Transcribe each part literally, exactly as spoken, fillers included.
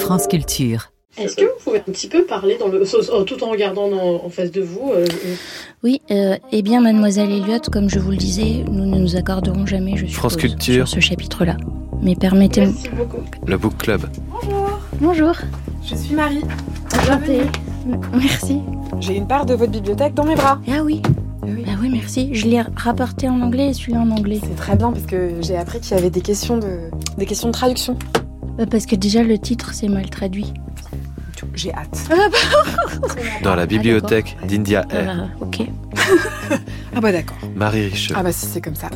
France Culture. Est-ce que vous pouvez un petit peu parler dans le, tout en regardant dans, en face de vous euh, Oui, euh, eh bien, mademoiselle Elliott, comme je vous le disais, nous ne nous accorderons jamais, je suppose, France Culture. sur ce chapitre-là. Mais permettez-moi... Merci beaucoup. Le Book Club. Bonjour. Bonjour. Je suis Marie. Enchantée. Merci. J'ai une part de votre bibliothèque dans mes bras. Ah oui. Oui. Ah oui, merci. Je l'ai rapporté en anglais et celui-là en anglais. C'est très bien parce que j'ai appris qu'il y avait des questions de, des questions de traduction. Bah parce que déjà le titre c'est mal traduit. J'ai hâte. Dans la bibliothèque ah, d'India Air. Ah, ok. Ah bah d'accord. Marie Richeux. Ah bah si c'est comme ça.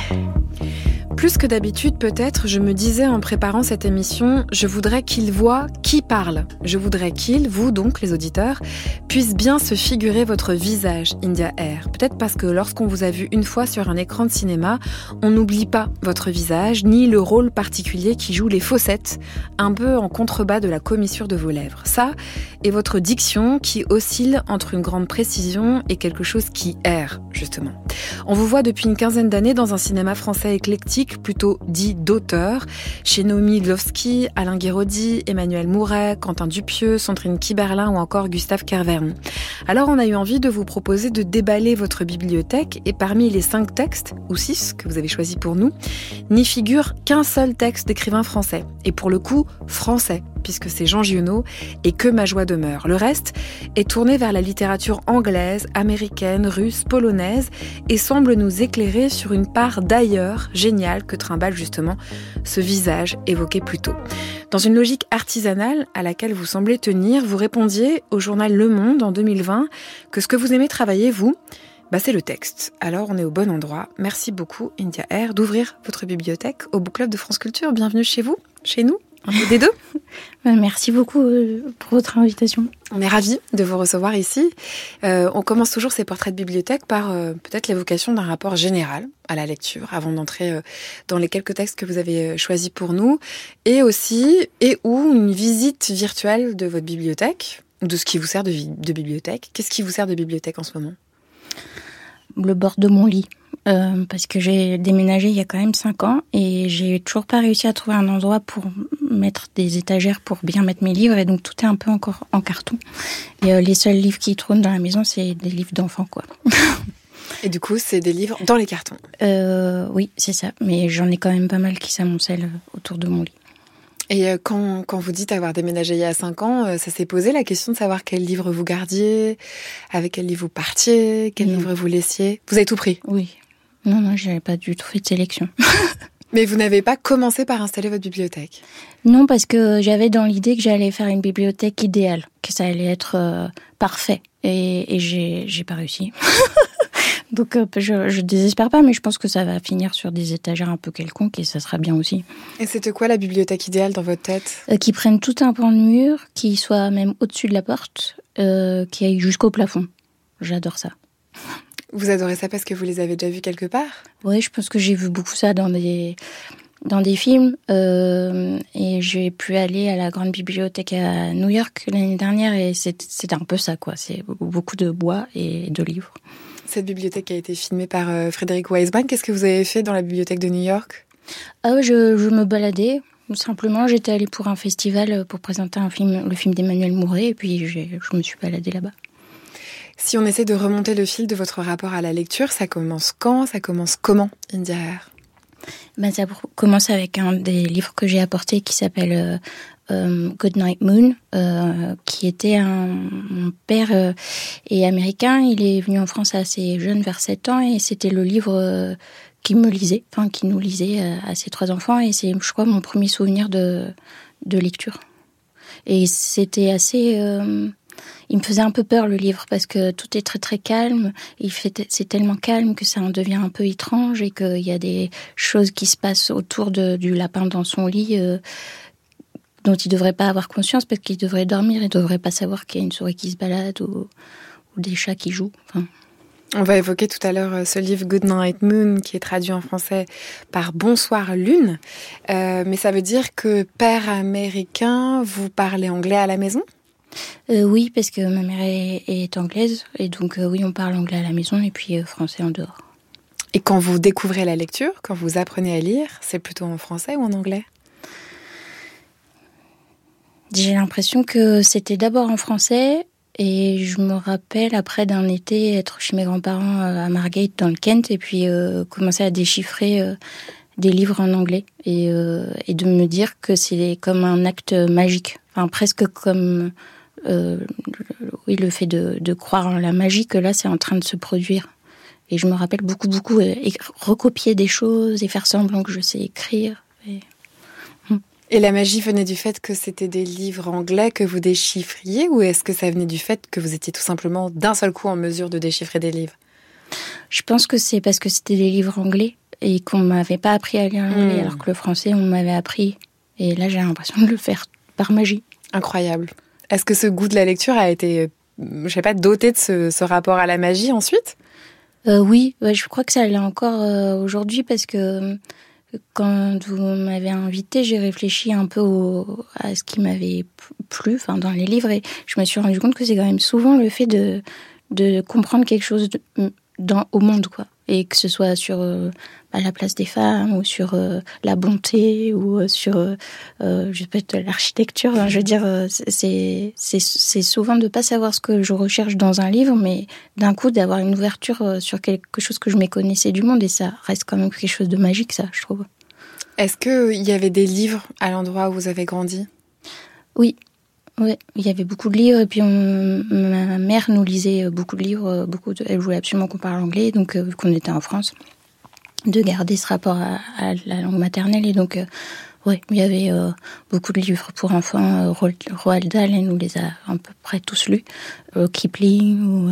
Plus que d'habitude, peut-être, je me disais en préparant cette émission, je voudrais qu'ils voient qui parle. Je voudrais qu'ils, vous donc, les auditeurs, puissent bien se figurer votre visage, India Air. Peut-être parce que lorsqu'on vous a vu une fois sur un écran de cinéma, on n'oublie pas votre visage, ni le rôle particulier qui joue les fossettes, un peu en contrebas de la commissure de vos lèvres. Ça, et votre diction qui oscille entre une grande précision et quelque chose qui erre, justement. On vous voit depuis une quinzaine d'années dans un cinéma français éclectique, plutôt dit d'auteur, chez Noémie Glovski, Alain Guéraudy, Emmanuel Mouret, Quentin Dupieux, Sandrine Kiberlin ou encore Gustave Kervern. Alors on a eu envie de vous proposer de déballer votre bibliothèque et parmi les cinq textes, ou six, que vous avez choisis pour nous, n'y figure qu'un seul texte d'écrivain français. Et pour le coup, français, puisque c'est Jean Giono et Que ma joie demeure. Le reste est tourné vers la littérature anglaise, américaine, russe, polonaise et semble nous éclairer sur une part d'ailleurs géniale que trimballe justement ce visage évoqué plus tôt. Dans une logique artisanale à laquelle vous semblez tenir, vous répondiez au journal Le Monde en deux mille vingt que ce que vous aimez travailler, vous, bah c'est le texte. Alors on est au bon endroit. Merci beaucoup India Air d'ouvrir votre bibliothèque au Book Club de France Culture. Bienvenue chez vous, chez nous. Un peu des deux. Merci beaucoup pour votre invitation. On est ravis de vous recevoir ici. Euh, on commence toujours ces portraits de bibliothèque par euh, peut-être l'évocation d'un rapport général à la lecture, avant d'entrer euh, dans les quelques textes que vous avez choisis pour nous, et aussi et ou une visite virtuelle de votre bibliothèque, de ce qui vous sert de, vi- de bibliothèque. Qu'est-ce qui vous sert de bibliothèque en ce moment ? Le bord de mon lit. Euh, parce que j'ai déménagé il y a quand même cinq ans et j'ai toujours pas réussi à trouver un endroit pour mettre des étagères pour bien mettre mes livres et donc tout est un peu encore en carton. Et euh, les seuls livres qui trônent dans la maison, c'est des livres d'enfants, quoi. Et du coup, c'est des livres dans les cartons. euh, Oui, c'est ça. Mais j'en ai quand même pas mal qui s'amoncellent autour de mon lit. Et quand, quand vous dites avoir déménagé il y a cinq ans, ça s'est posé la question de savoir quel livre vous gardiez, avec quel livre vous partiez, quel non. livre vous laissiez. Vous avez tout pris ? Oui. Non, non, j'avais pas du tout fait de sélection. Mais vous n'avez pas commencé par installer votre bibliothèque ? Non, parce que j'avais dans l'idée que j'allais faire une bibliothèque idéale, que ça allait être euh, parfait. Et, et j'ai, j'ai pas réussi. Donc euh, je, je désespère pas, mais je pense que ça va finir sur des étagères un peu quelconques et ça sera bien aussi. Et c'était quoi la bibliothèque idéale dans votre tête ? euh, Qui prenne tout un pan de mur, qui soit même au-dessus de la porte, euh, qui aille jusqu'au plafond. J'adore ça. Vous adorez ça parce que vous les avez déjà vus quelque part ? Oui, je pense que j'ai vu beaucoup ça dans des, dans des films. Euh, et j'ai pu aller à la grande bibliothèque à New York l'année dernière et c'était, c'était un peu ça, quoi. C'est beaucoup de bois et de livres. Cette bibliothèque a été filmée par euh, Frédéric Wiseman. Qu'est-ce que vous avez fait dans la bibliothèque de New York ? Ah oui, je, je me baladais. Simplement, j'étais allée pour un festival pour présenter un film, le film d'Emmanuel Mouret et puis j'ai, je me suis baladée là-bas. Si on essaie de remonter le fil de votre rapport à la lecture, ça commence quand ? Ça commence comment, India Air ? Ben, ça commence avec un des livres que j'ai apporté qui s'appelle euh, euh, Good Night Moon, euh, qui était un... Mon père euh, est américain, il est venu en France assez jeune, vers sept ans, et c'était le livre euh, qui me lisait, enfin qui nous lisait euh, à ses trois enfants, et c'est, je crois, mon premier souvenir de, de lecture. Et c'était assez... Euh, Il me faisait un peu peur, le livre, parce que tout est très très calme. Il fait, c'est tellement calme que ça en devient un peu étrange et qu'il y a des choses qui se passent autour de, du lapin dans son lit euh, dont il ne devrait pas avoir conscience parce qu'il devrait dormir. Il ne devrait pas savoir qu'il y a une souris qui se balade ou, ou des chats qui jouent. Enfin... On va évoquer tout à l'heure ce livre Good Night Moon qui est traduit en français par Bonsoir Lune. Euh, mais ça veut dire que père américain, vous parlez anglais à la maison ? Euh, oui, parce que ma mère est, est anglaise, et donc euh, oui, on parle anglais à la maison et puis euh, français en dehors. Et quand vous découvrez la lecture, quand vous apprenez à lire, c'est plutôt en français ou en anglais ? J'ai l'impression que c'était d'abord en français. Et je me rappelle, après d'un été, être chez mes grands-parents à Margate, dans le Kent, et puis euh, commencer à déchiffrer euh, des livres en anglais. Et, euh, et de me dire que c'est comme un acte magique. Enfin, presque comme euh, oui, le fait de, de croire en la magie, que là, c'est en train de se produire. Et je me rappelle beaucoup, beaucoup euh, recopier des choses et faire semblant que je sais écrire. Et... Et la magie venait du fait que c'était des livres anglais que vous déchiffriez, ou est-ce que ça venait du fait que vous étiez tout simplement d'un seul coup en mesure de déchiffrer des livres ? Je pense que c'est parce que c'était des livres anglais et qu'on ne m'avait pas appris à lire l'anglais, mmh. alors que le français, on m'avait appris. Et là, j'ai l'impression de le faire par magie. Incroyable. Est-ce que ce goût de la lecture a été, je sais pas, doté de ce, ce rapport à la magie ensuite ? euh, Oui, ouais, je crois que ça l'est encore euh, aujourd'hui parce que... Quand vous m'avez invitée, j'ai réfléchi un peu au, à ce qui m'avait plu, enfin, dans les livres, et je me suis rendu compte que c'est quand même souvent le fait de, de comprendre quelque chose de, dans, au monde, quoi. Et que ce soit sur euh, bah, la place des femmes, ou sur euh, la bonté, ou euh, sur euh, euh, je sais pas, l'architecture. Hein, je veux dire, euh, c'est, c'est, c'est souvent de ne pas savoir ce que je recherche dans un livre, mais d'un coup d'avoir une ouverture euh, sur quelque chose que je méconnaissais du monde, et ça reste quand même quelque chose de magique, ça, je trouve. Est-ce qu'il y avait des livres à l'endroit où vous avez grandi ? Oui. Oui, il y avait beaucoup de livres, et puis on, ma mère nous lisait beaucoup de livres, beaucoup de, elle voulait absolument qu'on parle anglais, donc euh, vu qu'on était en France, de garder ce rapport à, à la langue maternelle, et donc euh, oui, il y avait euh, beaucoup de livres pour enfants. euh, Roald Dahl, elle nous les a à peu près tous lus, euh, Kipling, ou,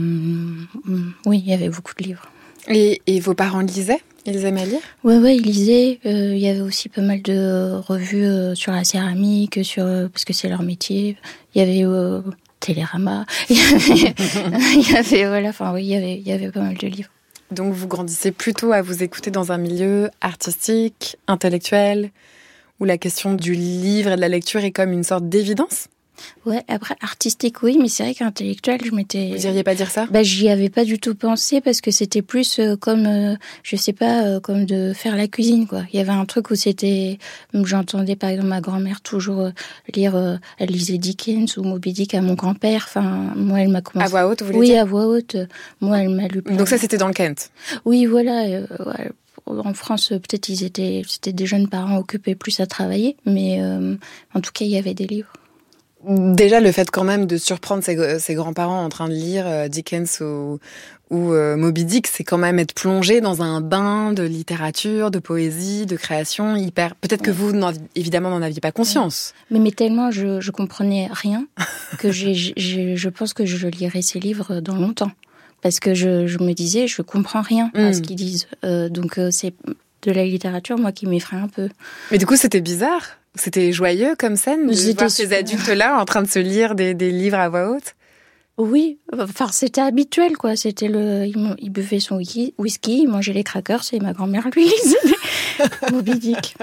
euh, oui, il y avait beaucoup de livres. Et, et vos parents lisaient ? Ils aimaient lire ? Ouais, ouais, ils lisaient. Euh, il y avait aussi pas mal de revues euh, sur la céramique, sur euh, parce que c'est leur métier. Il y avait euh, Télérama. Il y avait, il y avait voilà, enfin oui, il y avait, il y avait pas mal de livres. Donc vous grandissez plutôt à vous écouter dans un milieu artistique, intellectuel, où la question du livre et de la lecture est comme une sorte d'évidence ? Ouais, après, artistique, oui, mais c'est vrai qu'intellectuel, je m'étais... Vous n'iriez pas dire ça ? Bah, j'y avais pas du tout pensé, parce que c'était plus euh, comme, euh, je sais pas, euh, comme de faire la cuisine, quoi. Il y avait un truc où c'était... J'entendais, par exemple, ma grand-mère toujours euh, lire... Euh, elle lisait Dickens ou Moby Dick à mon grand-père. Enfin, moi, elle m'a commencé... À voix haute, vous voulez oui, dire ? à voix haute. Moi, elle m'a lu... Plein... Donc ça, c'était dans le Kent ? Oui, voilà. Euh, ouais. En France, peut-être, ils étaient... C'était des jeunes parents occupés plus à travailler, mais euh, en tout cas, il y avait des livres. Déjà, le fait quand même de surprendre ses, ses grands-parents en train de lire euh, Dickens ou, ou euh, Moby Dick, c'est quand même être plongé dans un bain de littérature, de poésie, de création hyper... Peut-être que vous, n'en, évidemment, n'en aviez pas conscience. Mais, mais tellement je, je comprenais rien que j'ai, j'ai, je pense que je lirais ces livres dans longtemps. Parce que je, je me disais, je comprends rien mmh. à ce qu'ils disent. Euh, donc euh, c'est de la littérature, moi, qui m'effraie un peu. Mais du coup, c'était bizarre. C'était joyeux comme scène de c'était voir ces super... adultes-là en train de se lire des, des livres à voix haute. Oui, enfin c'était habituel, quoi. C'était le, il, il buvait son whisky, il mangeait les crackers, et ma grand-mère lui lisait Moby Dick.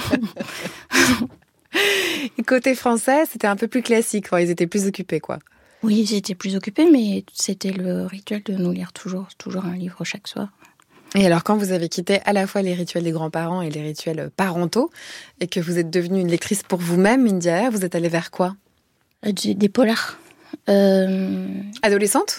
Côté français, c'était un peu plus classique, quoi. Ils étaient plus occupés, quoi. Oui, ils étaient plus occupés, mais c'était le rituel de nous lire toujours, toujours un livre chaque soir. Et alors, quand vous avez quitté à la fois les rituels des grands-parents et les rituels parentaux, et que vous êtes devenue une lectrice pour vous-même, India, vous êtes allée vers quoi ? Des polars. Euh... Adolescente ?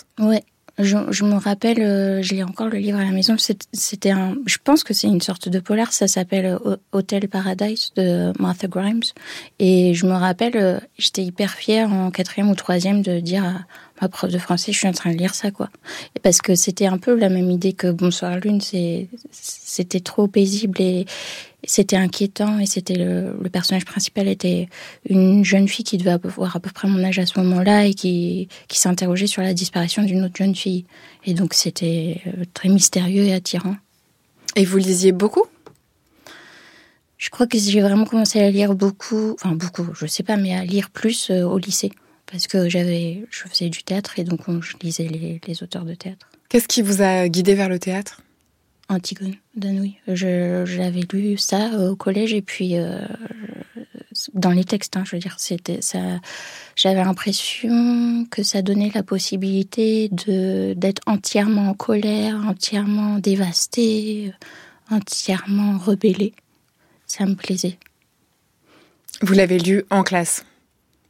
Ouais. Je, je me rappelle, euh, je lis encore le livre à la maison. C'était, c'était un, je pense que c'est une sorte de polar. Ça s'appelle Hotel Paradise de Martha Grimes. Et je me rappelle, euh, j'étais hyper fière en quatrième ou troisième de dire à ma prof de français, je suis en train de lire ça, quoi. Et parce que c'était un peu la même idée que Bonsoir Lune. C'est, c'était trop paisible et c'était inquiétant. Et c'était le, le personnage principal était une jeune fille qui devait avoir à peu près mon âge à ce moment-là et qui, qui s'interrogeait sur la disparition d'une autre jeune fille. Et donc c'était très mystérieux et attirant. Et vous lisiez beaucoup ? Je crois que j'ai vraiment commencé à lire beaucoup, enfin beaucoup, je sais pas, mais à lire plus euh, au lycée. Parce que j'avais, je faisais du théâtre et donc on, je lisais les, les auteurs de théâtre. Qu'est-ce qui vous a guidé vers le théâtre ? Antigone d'Anouilh. Je, je l'avais lu ça euh, au collège et puis euh, dans les textes, hein, je veux dire, c'était ça. J'avais l'impression que ça donnait la possibilité de d'être entièrement en colère, entièrement dévastée, entièrement rebellée. Ça me plaisait. Vous l'avez lu en classe ?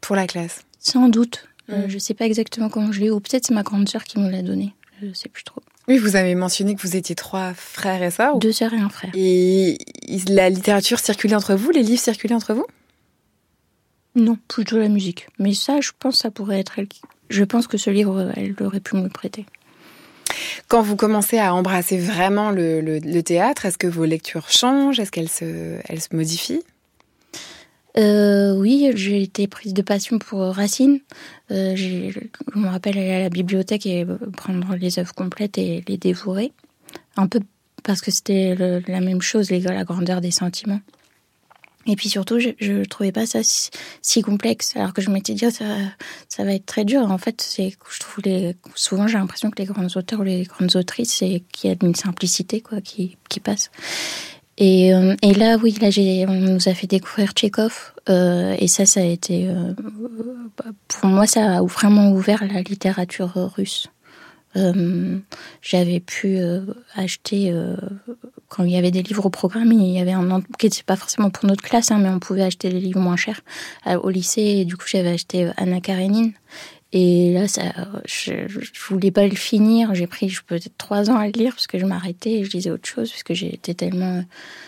pour la classe. Sans doute. Mmh. Euh, je sais pas exactement comment je l'ai eu, ou peut-être c'est ma grande sœur qui me l'a donné. Je sais plus trop. Oui, vous avez mentionné que vous étiez trois frères et sœurs. Deux sœurs et un frère. Et la littérature circulait entre vous, les livres circulaient entre vous? Non, plutôt la musique. Mais ça, je pense, ça pourrait être elle qui... Je pense que ce livre, elle aurait pu me le prêter. Quand vous commencez à embrasser vraiment le, le, le théâtre, est-ce que vos lectures changent? Est-ce qu'elles se, elles se modifient? Euh, oui, j'ai été prise de passion pour Racine. Euh, j'ai, je me rappelle aller à la bibliothèque et prendre les œuvres complètes et les dévorer. Un peu parce que c'était le, la même chose, les, la grandeur des sentiments. Et puis surtout, je ne trouvais pas ça si, si complexe, alors que je m'étais dit, oh, ça, ça va être très dur. En fait, c'est, je trouve les, souvent, j'ai l'impression que les grands auteurs ou les grandes autrices, c'est qu'il y a une simplicité quoi, qui, qui passe. Et, euh, et là, oui, là, j'ai, on nous a fait découvrir Tchekhov, euh, et ça, ça a été, euh, pour moi, ça a vraiment ouvert la littérature russe. Euh, j'avais pu euh, acheter, euh, quand il y avait des livres au programme, il y avait un qui n'était pas forcément pour notre classe, hein, mais on pouvait acheter des livres moins chers euh, au lycée, et du coup, j'avais acheté Anna Karénine. Et là, ça, je, je voulais pas le finir. J'ai pris peut-être trois ans à le lire parce que je m'arrêtais et je lisais autre chose parce que j'ai été tellement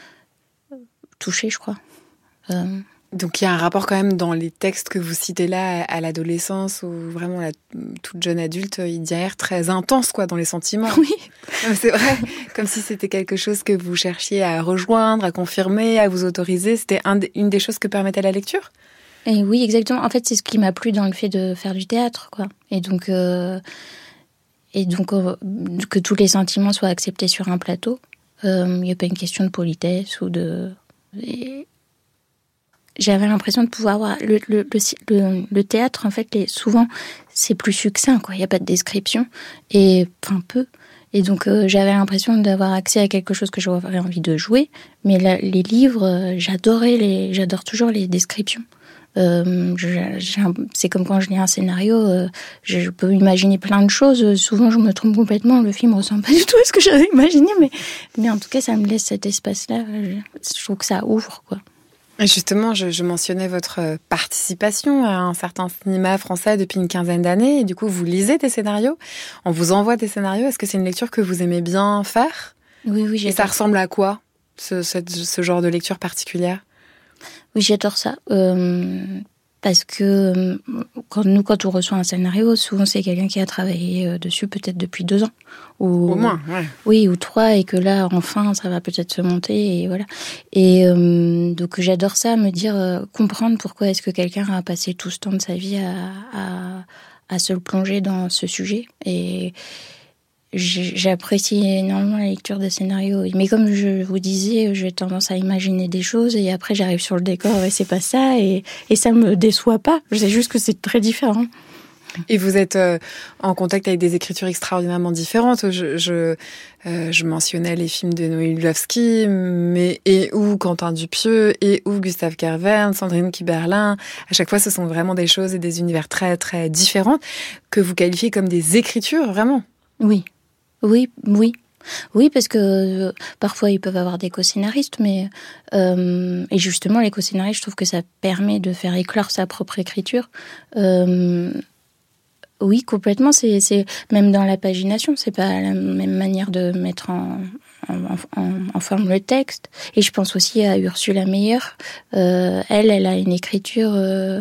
touchée, je crois. Euh... Donc il y a un rapport quand même dans les textes que vous citez là à l'adolescence ou vraiment la toute jeune adulte, il y a l'air très intense quoi dans les sentiments. Oui. C'est vrai, comme si c'était quelque chose que vous cherchiez à rejoindre, à confirmer, à vous autoriser. C'était un, une des choses que permettait la lecture. Et oui, exactement. En fait, c'est ce qui m'a plu dans le fait de faire du théâtre, quoi. Et donc, euh, et donc euh, que tous les sentiments soient acceptés sur un plateau. Il euh, n'y a pas une question de politesse ou de. Et j'avais l'impression de pouvoir avoir le le le, le, le théâtre. En fait, les, souvent, c'est plus succinct, quoi. Il n'y a pas de description et enfin peu. Et donc, euh, j'avais l'impression d'avoir accès à quelque chose que j'aurais envie de jouer. Mais la, les livres, euh, j'adorais les, j'adore toujours les descriptions. Euh, je, j'ai un, c'est comme quand je lis un scénario, euh, je, je peux imaginer plein de choses. Souvent, je me trompe complètement. Le film ressemble pas du tout à ce que j'avais imaginé, mais, mais en tout cas, ça me laisse cet espace-là. Je, je trouve que ça ouvre, quoi. Et justement, je, je mentionnais votre participation à un certain cinéma français depuis une quinzaine d'années. Et du coup, vous lisez des scénarios. On vous envoie des scénarios. Est-ce que c'est une lecture que vous aimez bien faire? Oui, oui, j'adore. Et ça ressemble à quoi, ce, ce, ce genre de lecture particulière? Oui, j'adore ça. Euh, parce que quand nous, quand on reçoit un scénario, souvent c'est quelqu'un qui a travaillé dessus peut-être depuis deux ans. Ou, Au moins, ouais. Oui, ou trois, et que là, enfin, ça va peut-être se monter, et voilà. Et euh, donc, j'adore ça, me dire, euh, comprendre pourquoi est-ce que quelqu'un a passé tout ce temps de sa vie à, à, à se plonger dans ce sujet. Et j'apprécie énormément la lecture des scénarios. Mais comme je vous disais, j'ai tendance à imaginer des choses et après j'arrive sur le décor et c'est pas ça et, et ça me déçoit pas. C'est juste que c'est très différent. Et vous êtes euh, en contact avec des écritures extraordinairement différentes. Je, je, euh, je mentionnais les films de Noé Lvovsky, mais et ou Quentin Dupieux, et ou Gustave Kervern, Sandrine Kiberlin. À chaque fois, ce sont vraiment des choses et des univers très très différents que vous qualifiez comme des écritures, vraiment. Oui. Oui, oui. Oui, parce que euh, parfois ils peuvent avoir des co-scénaristes, mais euh, et justement les co-scénaristes, je trouve que ça permet de faire éclore sa propre écriture. Euh, oui, complètement. C'est, c'est même dans la pagination, c'est pas la même manière de mettre en, en, en, en forme le texte. Et je pense aussi à Ursula Meyer. Euh, elle, elle a une écriture euh,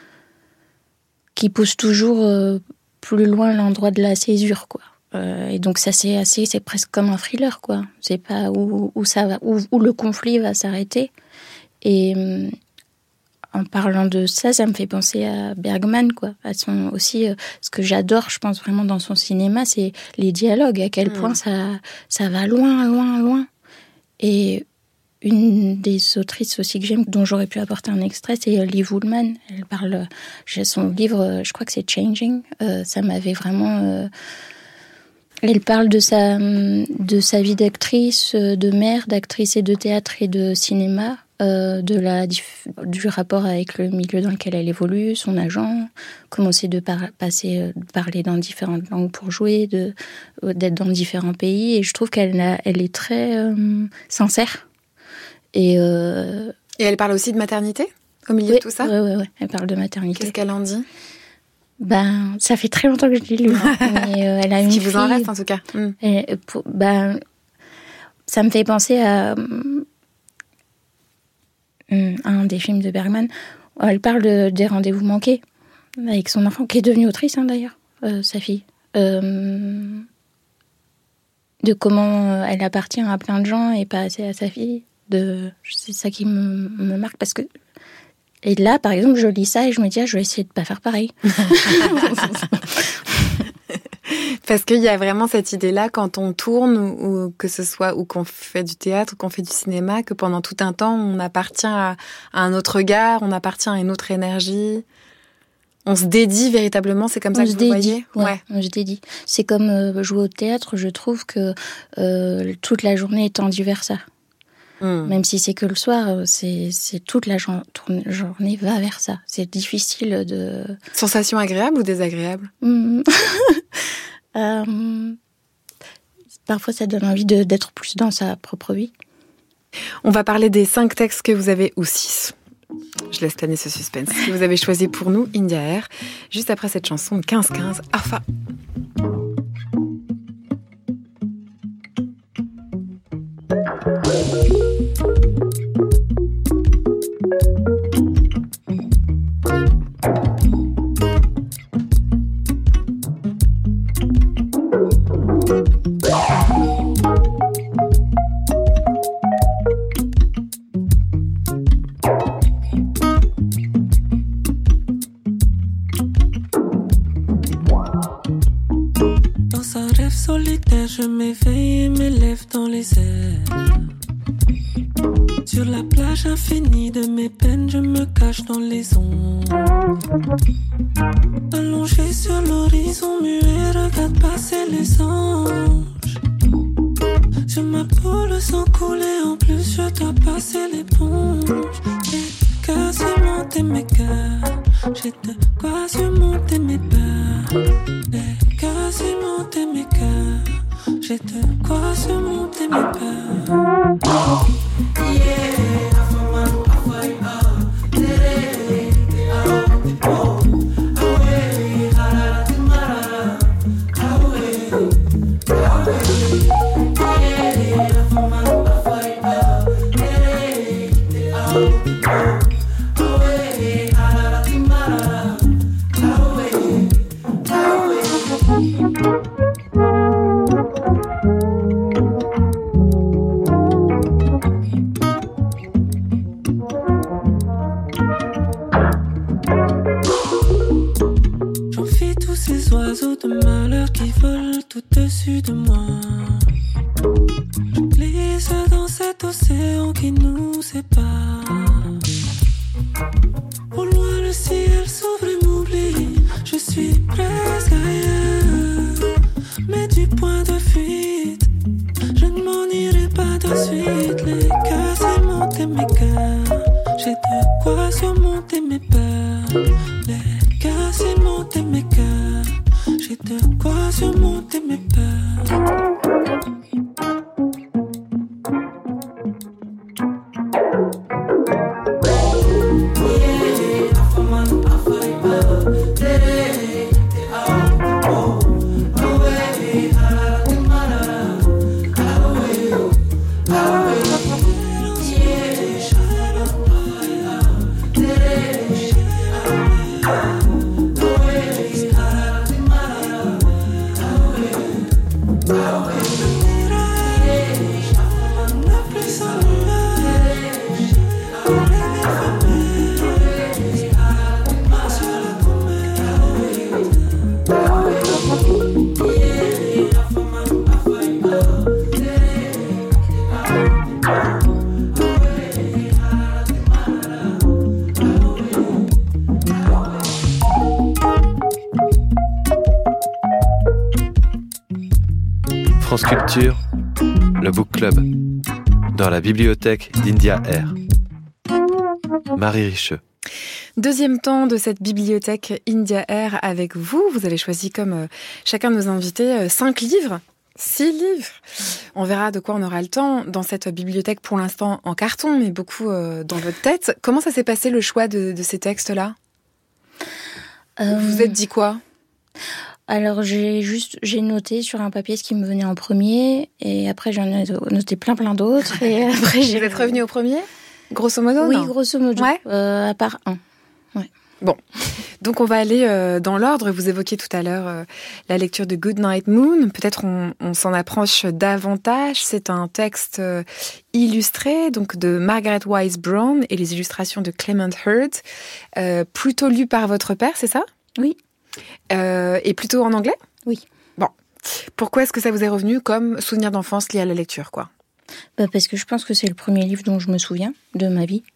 qui pousse toujours euh, plus loin l'endroit de la césure, quoi. Euh, et donc ça c'est assez, c'est presque comme un thriller, quoi. C'est pas où, où ça va, où, où le conflit va s'arrêter. Et euh, en parlant de ça, ça me fait penser à Bergman, quoi. À son aussi, euh, ce que j'adore, je pense vraiment dans son cinéma, c'est les dialogues. À quel mmh. point ça, ça va loin, loin, loin. Et une des autrices aussi que j'aime, dont j'aurais pu apporter un extrait, c'est Liv Ullmann. Elle parle, j'ai son livre, je crois que c'est Changing. Euh, ça m'avait vraiment euh, Elle parle de sa, de sa vie d'actrice, de mère, d'actrice et de théâtre et de cinéma, euh, de la, du rapport avec le milieu dans lequel elle évolue, son agent, comment c'est de par, passer, de parler dans différentes langues pour jouer, de, d'être dans différents pays. Et je trouve qu'elle a, elle est très euh, sincère. Et, euh, et elle parle aussi de maternité ? au milieu oui, de tout ça. Oui, oui, oui. Elle parle de maternité. Qu'est-ce qu'elle en dit? Ben, ça fait très longtemps que je l'ai lu. Hein. Mais, euh, elle a une qui fille. vous en reste en tout cas. Mm. Et pour, ben, ça me fait penser à, à un des films de Bergman. Elle parle de, des rendez-vous manqués avec son enfant, qui est devenue autrice hein, d'ailleurs, euh, sa fille. Euh, de comment elle appartient à plein de gens et pas assez à sa fille. De, c'est ça qui me, me marque parce que. Et là, par exemple, je lis ça et je me dis, ah, je vais essayer de pas faire pareil. Parce qu'il y a vraiment cette idée-là quand on tourne ou, ou que ce soit ou qu'on fait du théâtre ou qu'on fait du cinéma, que pendant tout un temps on appartient à, à un autre regard, on appartient à une autre énergie. On se dédie véritablement, c'est comme ça on que se vous dédie, voyez. Ouais, ouais. On se dédie. C'est comme euh, jouer au théâtre. Je trouve que euh, toute la journée est tendue vers ça. Mmh. Même si c'est que le soir, c'est, c'est toute la jo- journée va vers ça. C'est difficile de... Sensation agréable ou désagréable? mmh. euh, Parfois, ça donne envie de, d'être plus dans sa propre vie. On va parler des cinq textes que vous avez, ou six. Je laisse planer ce suspense. Que vous avez choisi pour nous, India Air, juste après cette chanson quinze quinze, Arfa. Je m'éveille et m'élève dans les airs. Sur la plage infinie de mes peines, je me cache dans les ondes. Allongé sur l'horizon muet, regarde passer les anges. Sur ma peau, le sang coulé, en plus je dois passer l'éponge. Et que surmonter mes cœurs, j'ai de quoi surmonter mes peurs. Et que surmonter mes cœurs, j'ai de quoi surmonter mes peurs. Yeah, afaman, afai, ah, tere, te ao, te po, awe, harara, te marara, awe, awe. Yeah, afaman, afai, ah, tere, te ao, te po, awe, harara, te marara, awe, awe. Oiseaux de malheur qui volent au-dessus de moi. Je glisse dans cet océan qui nous sépare. Au loin le ciel s'ouvre et m'oublie. Je suis presque ailleurs, mais du point de fuite, je ne m'en irai pas de suite. Les cœurs surmonter mes cœurs, j'ai de quoi surmonter mes peurs. Les cœurs surmonter mes cœurs, j'ai de quoi surmonter mes peurs. France Culture, le Book Club, dans la bibliothèque d'India Air. Marie Richeux. Deuxième temps de cette bibliothèque India Air avec vous. Vous avez choisi, comme euh, chacun de nos invités, euh, cinq livres Six livres. On verra de quoi on aura le temps dans cette bibliothèque pour l'instant en carton, mais beaucoup euh, dans votre tête. Comment ça s'est passé le choix de, de ces textes-là ? euh... Vous vous êtes dit quoi ? Alors j'ai juste j'ai noté sur un papier ce qui me venait en premier et après j'en ai noté plein plein d'autres et après j'ai. Vous êtes revenu au premier ? Grosso modo ? Oui, non grosso modo. Ouais. Euh, à part un. Ouais. Bon, donc on va aller euh, dans l'ordre. Vous évoquiez tout à l'heure euh, la lecture de Good Night Moon. Peut-être on, on s'en approche davantage. C'est un texte euh, illustré donc de Margaret Wise Brown et les illustrations de Clement Hurd. Euh, plutôt lu par votre père, c'est ça ? Oui. Euh, et plutôt en anglais ? Oui. Bon. Pourquoi est-ce que ça vous est revenu comme souvenir d'enfance lié à la lecture, quoi ? Bah parce que je pense que c'est le premier livre dont je me souviens de ma vie.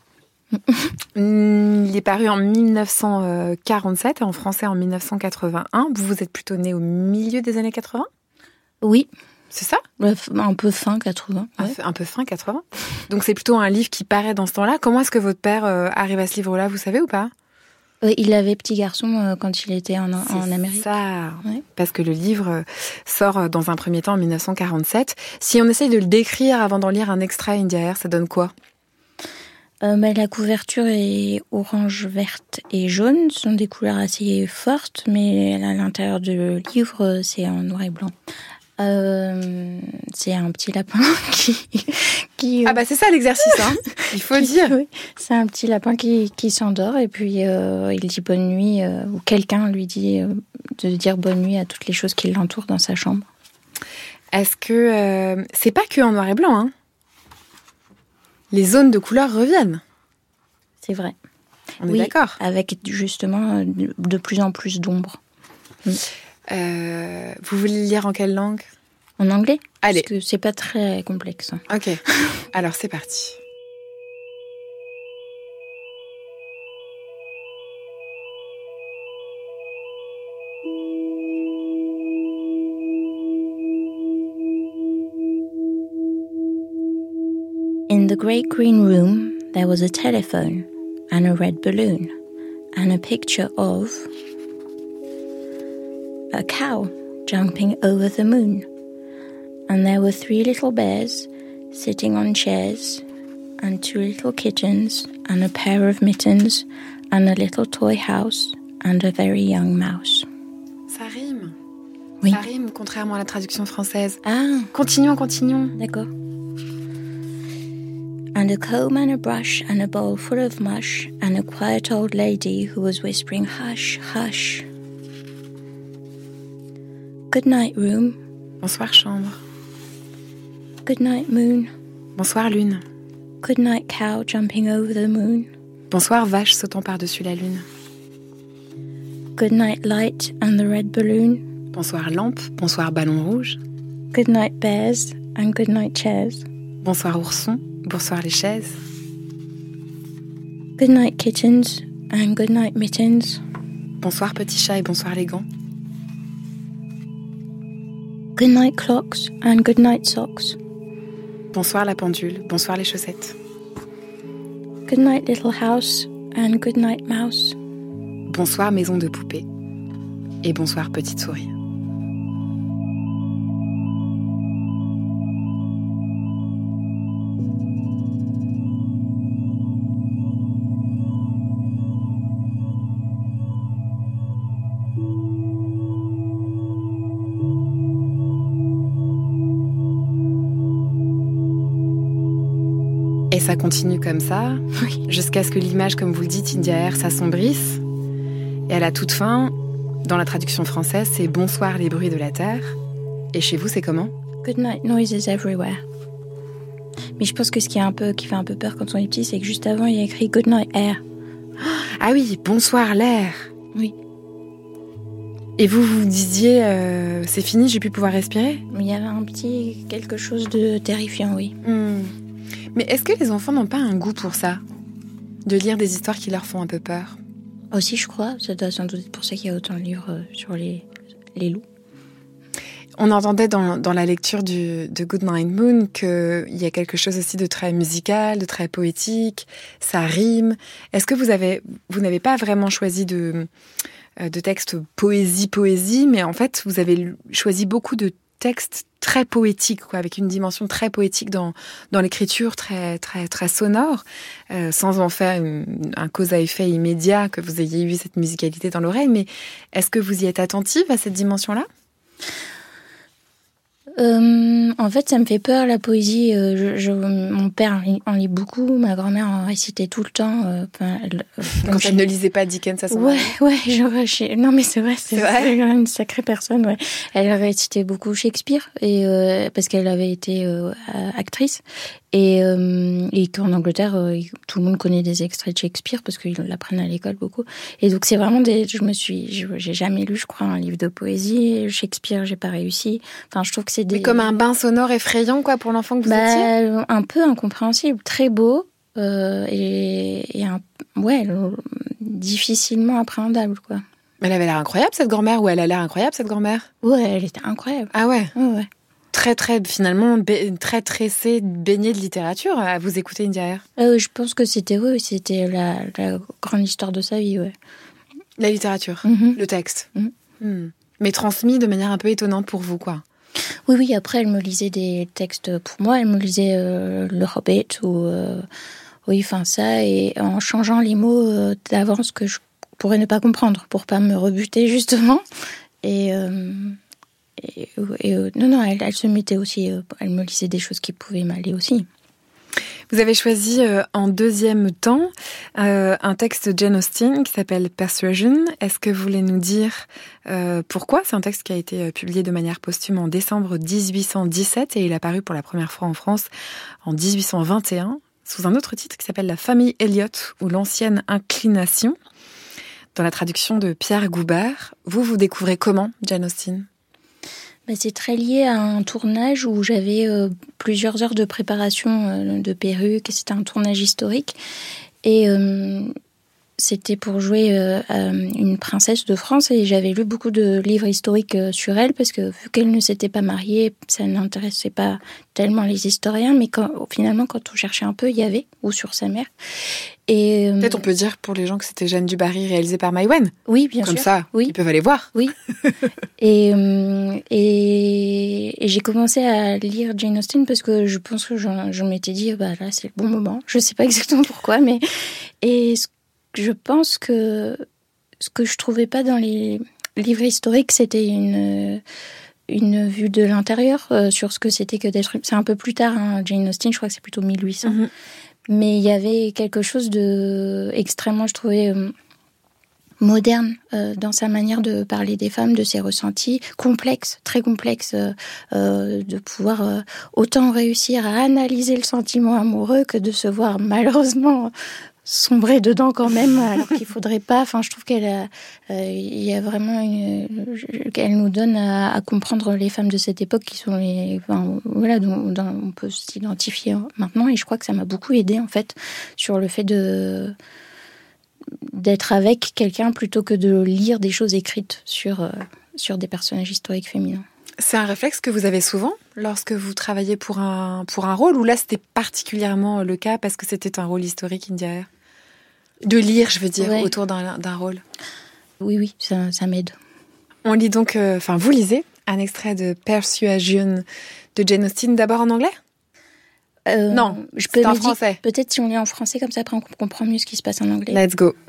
Il est paru en dix-neuf cent quarante-sept et en français en dix-neuf cent quatre-vingt-un. Vous, vous êtes plutôt né au milieu des années quatre-vingts ? Oui. C'est ça ? Un peu fin quatre-vingts. Ouais. Un peu fin quatre-vingts. Donc c'est plutôt un livre qui paraît dans ce temps-là. Comment est-ce que votre père arrive à ce livre-là, vous savez ou pas ? Euh, il avait Petit Garçon euh, quand il était en, en Amérique. C'est ça, ouais. Parce que le livre sort dans un premier temps en dix-neuf cent quarante-sept. Si on essaye de le décrire avant d'en lire un extrait, India Air, ça donne quoi ? euh, bah, La couverture est orange, verte et jaune. Ce sont des couleurs assez fortes, mais à l'intérieur du livre, c'est en noir et blanc. Euh, c'est un petit lapin qui, qui... Ah bah c'est ça l'exercice, hein. Il faut qui, dire. Oui. C'est un petit lapin qui, qui s'endort et puis euh, il dit bonne nuit, euh, ou quelqu'un lui dit euh, de dire bonne nuit à toutes les choses qui l'entourent dans sa chambre. Est-ce que... Euh, c'est pas que en noir et blanc, hein. Les zones de couleur reviennent. C'est vrai. On est oui, d'accord. Avec justement de plus en plus d'ombre. Mm. Euh, vous voulez lire en quelle langue ? En anglais ? Allez. Parce que c'est pas très complexe. Ok. Alors c'est parti. In the great green room, there was a telephone and a red balloon and a picture of a cow jumping over the moon. And there were three little bears sitting on chairs and two little kittens and a pair of mittens and a little toy house and a very young mouse. Ça rime. Oui. Ça rime, contrairement à la traduction française. Ah. Continuons, continuons. D'accord. And a comb and a brush and a bowl full of mush and a quiet old lady who was whispering, hush, hush. Good night, room. Bonsoir, chambre. Good night, moon. Bonsoir, lune. Good night, cow jumping over the moon. Bonsoir, vache sautant par-dessus la lune. Good night, light and the red balloon. Bonsoir, lampe. Bonsoir, ballon rouge. Good night, bears and good night, chairs. Bonsoir, ourson. Bonsoir, les chaises. Good night, kittens and good night, mittens. Bonsoir, petit chat et bonsoir, les gants. Good night, clocks and good night, socks. Bonsoir, la pendule. Bonsoir, les chaussettes. Good night, little house and good night, mouse. Bonsoir, maison de poupée. Et bonsoir, petite souris. Et ça continue comme ça, oui. Jusqu'à ce que l'image, comme vous le dites, India Air, s'assombrisse. Et à la toute fin, dans la traduction française, c'est « Bonsoir les bruits de la terre ». Et chez vous, c'est comment ? Good night noises everywhere. Mais je pense que ce qui, est un peu, qui fait un peu peur quand on est petit, c'est que juste avant, il y a écrit « Good night air ». Ah oui, « Bonsoir l'air ». Oui. Et vous, vous disiez euh, « C'est fini, j'ai pu pouvoir respirer ». Il y avait un petit quelque chose de terrifiant, oui. Hmm. Mais est-ce que les enfants n'ont pas un goût pour ça ? De lire des histoires qui leur font un peu peur ? Aussi, je crois. Ça doit sans doute être pour ça qu'il y a autant de livres sur les, les loups. On entendait dans, dans la lecture du, de Good Night Moon qu'il y a quelque chose aussi de très musical, de très poétique, ça rime. Est-ce que vous avez, vous n'avez pas vraiment choisi de, de texte poésie-poésie, mais en fait, vous avez choisi beaucoup de texte très poétique, quoi, avec une dimension très poétique dans, dans l'écriture, très, très, très sonore, euh, sans en faire une, un cause à effet immédiat, que vous ayez eu cette musicalité dans l'oreille. Mais est-ce que vous y êtes attentive à cette dimension-là ? Euh, en fait, ça me fait peur, la poésie. Euh, je, je, mon père en lit beaucoup, ma grand-mère en récitait tout le temps. Euh, elle, Quand elle je... ne lisait pas Dickens à son Ouais, mari. ouais, genre, je... non mais c'est vrai, c'est, c'est vrai. C'est une sacrée personne. Ouais. Elle récitait beaucoup Shakespeare et euh, parce qu'elle avait été euh, actrice et, euh, et qu'en Angleterre, euh, tout le monde connaît des extraits de Shakespeare parce qu'ils l'apprennent à l'école beaucoup. Et donc c'est vraiment des. Je me suis, je, j'ai jamais lu, je crois, un livre de poésie. Shakespeare, j'ai pas réussi. Enfin, je trouve que c'est des. Mais comme un bain sonore effrayant, quoi, pour l'enfant que vous bah, étiez. Un peu incompréhensible, très beau euh, et, et un, ouais, difficilement appréhendable, quoi. Elle avait l'air incroyable, cette grand-mère, ou elle a l'air incroyable, cette grand-mère ? Ouais, elle était incroyable. Ah ouais. Ouais, ouais. Très, très, finalement, ba- très tressée, baignée de littérature à vous écouter India Air. Euh, je pense que c'était, oui, c'était la, la grande histoire de sa vie, ouais. La littérature, mm-hmm. le texte. Mm-hmm. Mm. Mais transmis de manière un peu étonnante pour vous, quoi. Oui, oui, après, elle me lisait des textes pour moi. Elle me lisait euh, Le Hobbit ou... Euh, oui, enfin ça, et en changeant les mots euh, d'avance que je pourrais ne pas comprendre, pour pas me rebuter, justement. Et... Euh, Et, et, euh, non, non, elle, elle se mettait aussi, euh, elle me lisait des choses qui pouvaient m'aller aussi. Vous avez choisi euh, en deuxième temps euh, un texte de Jane Austen qui s'appelle Persuasion. Est-ce que vous voulez nous dire euh, pourquoi ? C'est un texte qui a été publié de manière posthume en décembre dix-huit cent dix-sept et il a paru pour la première fois en France en dix-huit cent vingt et un sous un autre titre qui s'appelle La famille Elliot ou l'ancienne inclination, dans la traduction de Pierre Goubert. Vous, vous découvrez comment Jane Austen ? Ben, c'est très lié à un tournage où j'avais euh, plusieurs heures de préparation euh, de perruques. C'était un tournage historique. Et euh, c'était pour jouer euh, une princesse de France. Et j'avais lu beaucoup de livres historiques euh, sur elle parce que vu qu'elle ne s'était pas mariée, ça n'intéressait pas tellement les historiens. Mais quand, finalement, quand on cherchait un peu, il y avait, ou sur sa mère. Et, peut-être on peut dire pour les gens que c'était Jeanne du Barry réalisé par Maïwenn. Oui, bien Comme sûr. ça, oui. Ils peuvent aller voir. Oui. et, et, et j'ai commencé à lire Jane Austen parce que je pense que je, je m'étais dit, bah là, c'est le bon moment. Je sais pas exactement pourquoi, mais et je pense que ce que je trouvais pas dans les livres historiques, c'était une une vue de l'intérieur euh, sur ce que c'était que d'être. C'est un peu plus tard, hein, Jane Austen. Je crois que c'est plutôt mille huit cents. Mm-hmm. Mais il y avait quelque chose de extrêmement, je trouvais, euh, moderne euh, dans sa manière de parler des femmes, de ses ressentis, complexe, très complexe, euh, euh, de pouvoir euh, autant réussir à analyser le sentiment amoureux que de se voir malheureusement sombrer dedans quand même, alors qu'il faudrait pas. Enfin, je trouve qu'elle a, euh, il y a vraiment une, qu'elle nous donne à, à comprendre les femmes de cette époque qui sont les, enfin, voilà, dont, dont on peut s'identifier maintenant. Et je crois que ça m'a beaucoup aidée en fait sur le fait de d'être avec quelqu'un plutôt que de lire des choses écrites sur euh, sur des personnages historiques féminins. C'est un réflexe que vous avez souvent lorsque vous travaillez pour un pour un rôle, ou là c'était particulièrement le cas parce que c'était un rôle historique, India Air ? De lire, je veux dire, ouais. Autour d'un, d'un rôle. Oui, oui, ça, ça m'aide. On lit donc, enfin, euh, vous lisez un extrait de Persuasion de Jane Austen, d'abord en anglais ? euh, Non, je peux c'est en français. Dire, peut-être si on lit en français, comme ça après on comprend mieux ce qui se passe en anglais. Let's go.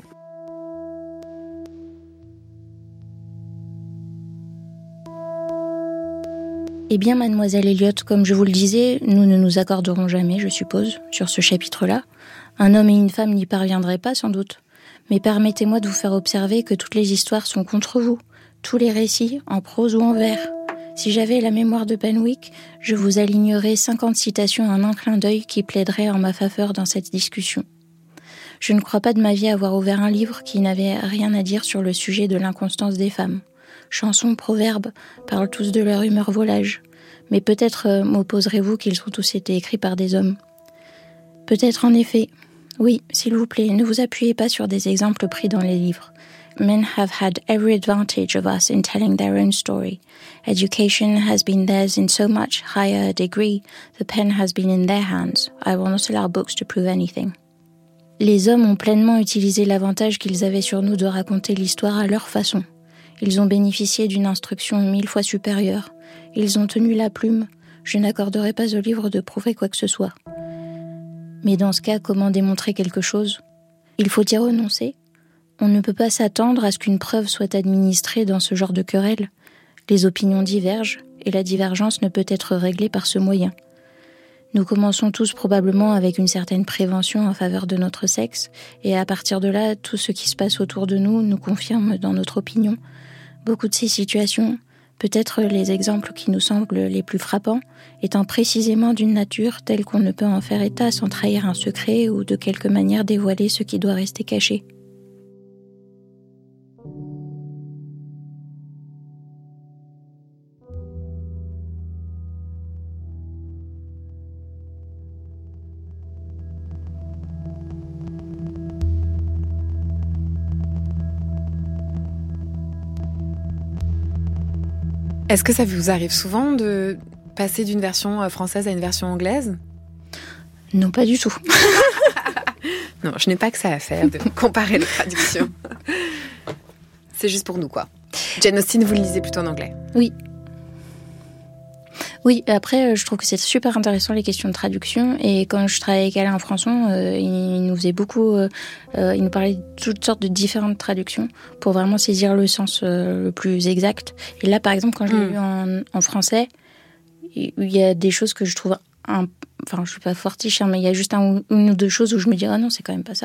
Eh bien, mademoiselle Elliot, comme je vous le disais, nous ne nous accorderons jamais, je suppose, sur ce chapitre-là. Un homme et une femme n'y parviendraient pas, sans doute. Mais permettez-moi de vous faire observer que toutes les histoires sont contre vous. Tous les récits, en prose ou en vers. Si j'avais la mémoire de Benwick, je vous alignerais cinquante citations en un clin d'œil qui plaideraient en ma faveur dans cette discussion. Je ne crois pas de ma vie avoir ouvert un livre qui n'avait rien à dire sur le sujet de l'inconstance des femmes. Chansons, proverbes, parlent tous de leur humeur volage. Mais peut-être euh, m'opposerez-vous qu'ils ont tous été écrits par des hommes. Peut-être en effet. Oui, s'il vous plaît, ne vous appuyez pas sur des exemples pris dans les livres. Men have had every advantage of us in telling their own story. Education has been theirs in so much higher a degree. The pen has been in their hands. I will not allow books to prove anything. Les hommes ont pleinement utilisé l'avantage qu'ils avaient sur nous de raconter l'histoire à leur façon. Ils ont bénéficié d'une instruction mille fois supérieure. Ils ont tenu la plume. Je n'accorderai pas au livre de prouver quoi que ce soit. Mais dans ce cas, comment démontrer quelque chose ? Il faut y renoncer. On ne peut pas s'attendre à ce qu'une preuve soit administrée dans ce genre de querelle. Les opinions divergent, et la divergence ne peut être réglée par ce moyen. Nous commençons tous probablement avec une certaine prévention en faveur de notre sexe, et à partir de là, tout ce qui se passe autour de nous nous confirme dans notre opinion. Beaucoup de ces situations, peut-être les exemples qui nous semblent les plus frappants, étant précisément d'une nature telle qu'on ne peut en faire état sans trahir un secret ou de quelque manière dévoiler ce qui doit rester caché. Est-ce que ça vous arrive souvent de passer d'une version française à une version anglaise ? Non, pas du tout. Non, je n'ai pas que ça à faire de comparer les traductions. C'est juste pour nous, quoi. Jane Austen, vous le lisez plutôt en anglais ? Oui. Oui, après, je trouve que c'est super intéressant les questions de traduction. Et quand je travaillais avec Alain Françon, euh, il nous faisait beaucoup... Euh, euh, il nous parlait de toutes sortes de différentes traductions pour vraiment saisir le sens euh, le plus exact. Et là, par exemple, quand je l'ai mmh. lu en, en français, il y a des choses que je trouve... Un, enfin, je suis pas fortiche, hein, mais il y a juste un, une ou deux choses où je me dis « Ah non, c'est quand même pas ça ».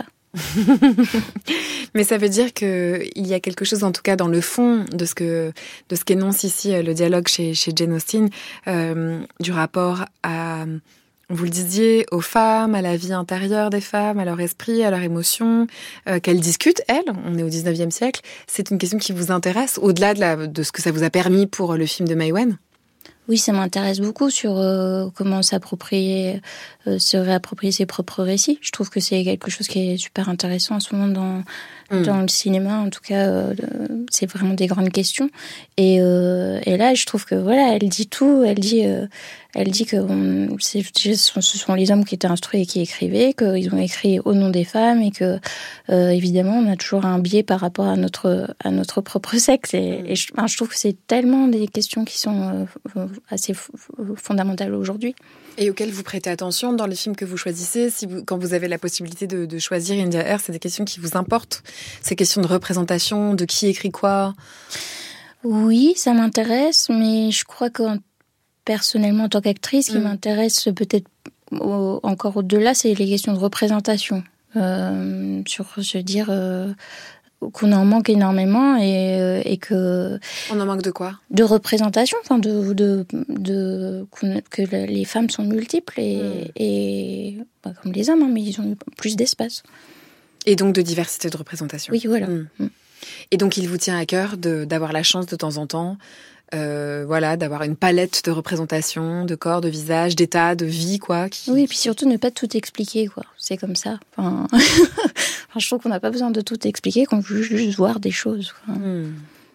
Mais ça veut dire qu'il y a quelque chose, en tout cas dans le fond de ce que de ce qu'énonce ici le dialogue chez, chez Jane Austen, euh, du rapport à, vous le disiez, aux femmes, à la vie intérieure des femmes, à leur esprit, à leurs émotions, euh, qu'elles discutent, elles, on est au dix-neuvième siècle. C'est une question qui vous intéresse, au-delà de, la, de ce que ça vous a permis pour le film de Maïwenn ? Oui, ça m'intéresse beaucoup sur euh, comment s'approprier, euh, se réapproprier ses propres récits. Je trouve que c'est quelque chose qui est super intéressant en ce moment dans, mmh. dans le cinéma. En tout cas, euh, c'est vraiment des grandes questions. Et, euh, et là, je trouve que voilà, elle dit tout. Elle dit, euh, elle dit que on, c'est, ce sont les hommes qui étaient instruits et qui écrivaient, qu'ils ont écrit au nom des femmes et que euh, évidemment, on a toujours un biais par rapport à notre à notre propre sexe. Et, mmh. et je, enfin, je trouve que c'est tellement des questions qui sont euh, assez fondamentales aujourd'hui. Et auxquelles vous prêtez attention dans les films que vous choisissez, si vous, quand vous avez la possibilité de, de choisir India Air, c'est des questions qui vous importent, ces questions de représentation, de qui écrit quoi ? Oui, ça m'intéresse, mais je crois que personnellement, en tant qu'actrice, ce qui mmh. m'intéresse peut-être au, encore au-delà, c'est les questions de représentation. Euh, sur se dire euh, qu'on en manque énormément et, et que... On en manque de quoi ? De représentation, enfin de, de, de, que les femmes sont multiples et, mmh. et bah, comme les hommes, hein, mais ils ont eu plus d'espace. Et donc de diversité de représentation. Oui, voilà. Mmh. Mmh. Et donc il vous tient à cœur de, d'avoir la chance de temps en temps, euh, voilà, d'avoir une palette de représentations, de corps, de visage, d'état, de vie, quoi. Qui... Oui, et puis surtout ne pas tout expliquer, quoi. C'est comme ça. Enfin... enfin, je trouve qu'on n'a pas besoin de tout expliquer, qu'on veut juste voir des choses, quoi. Mmh.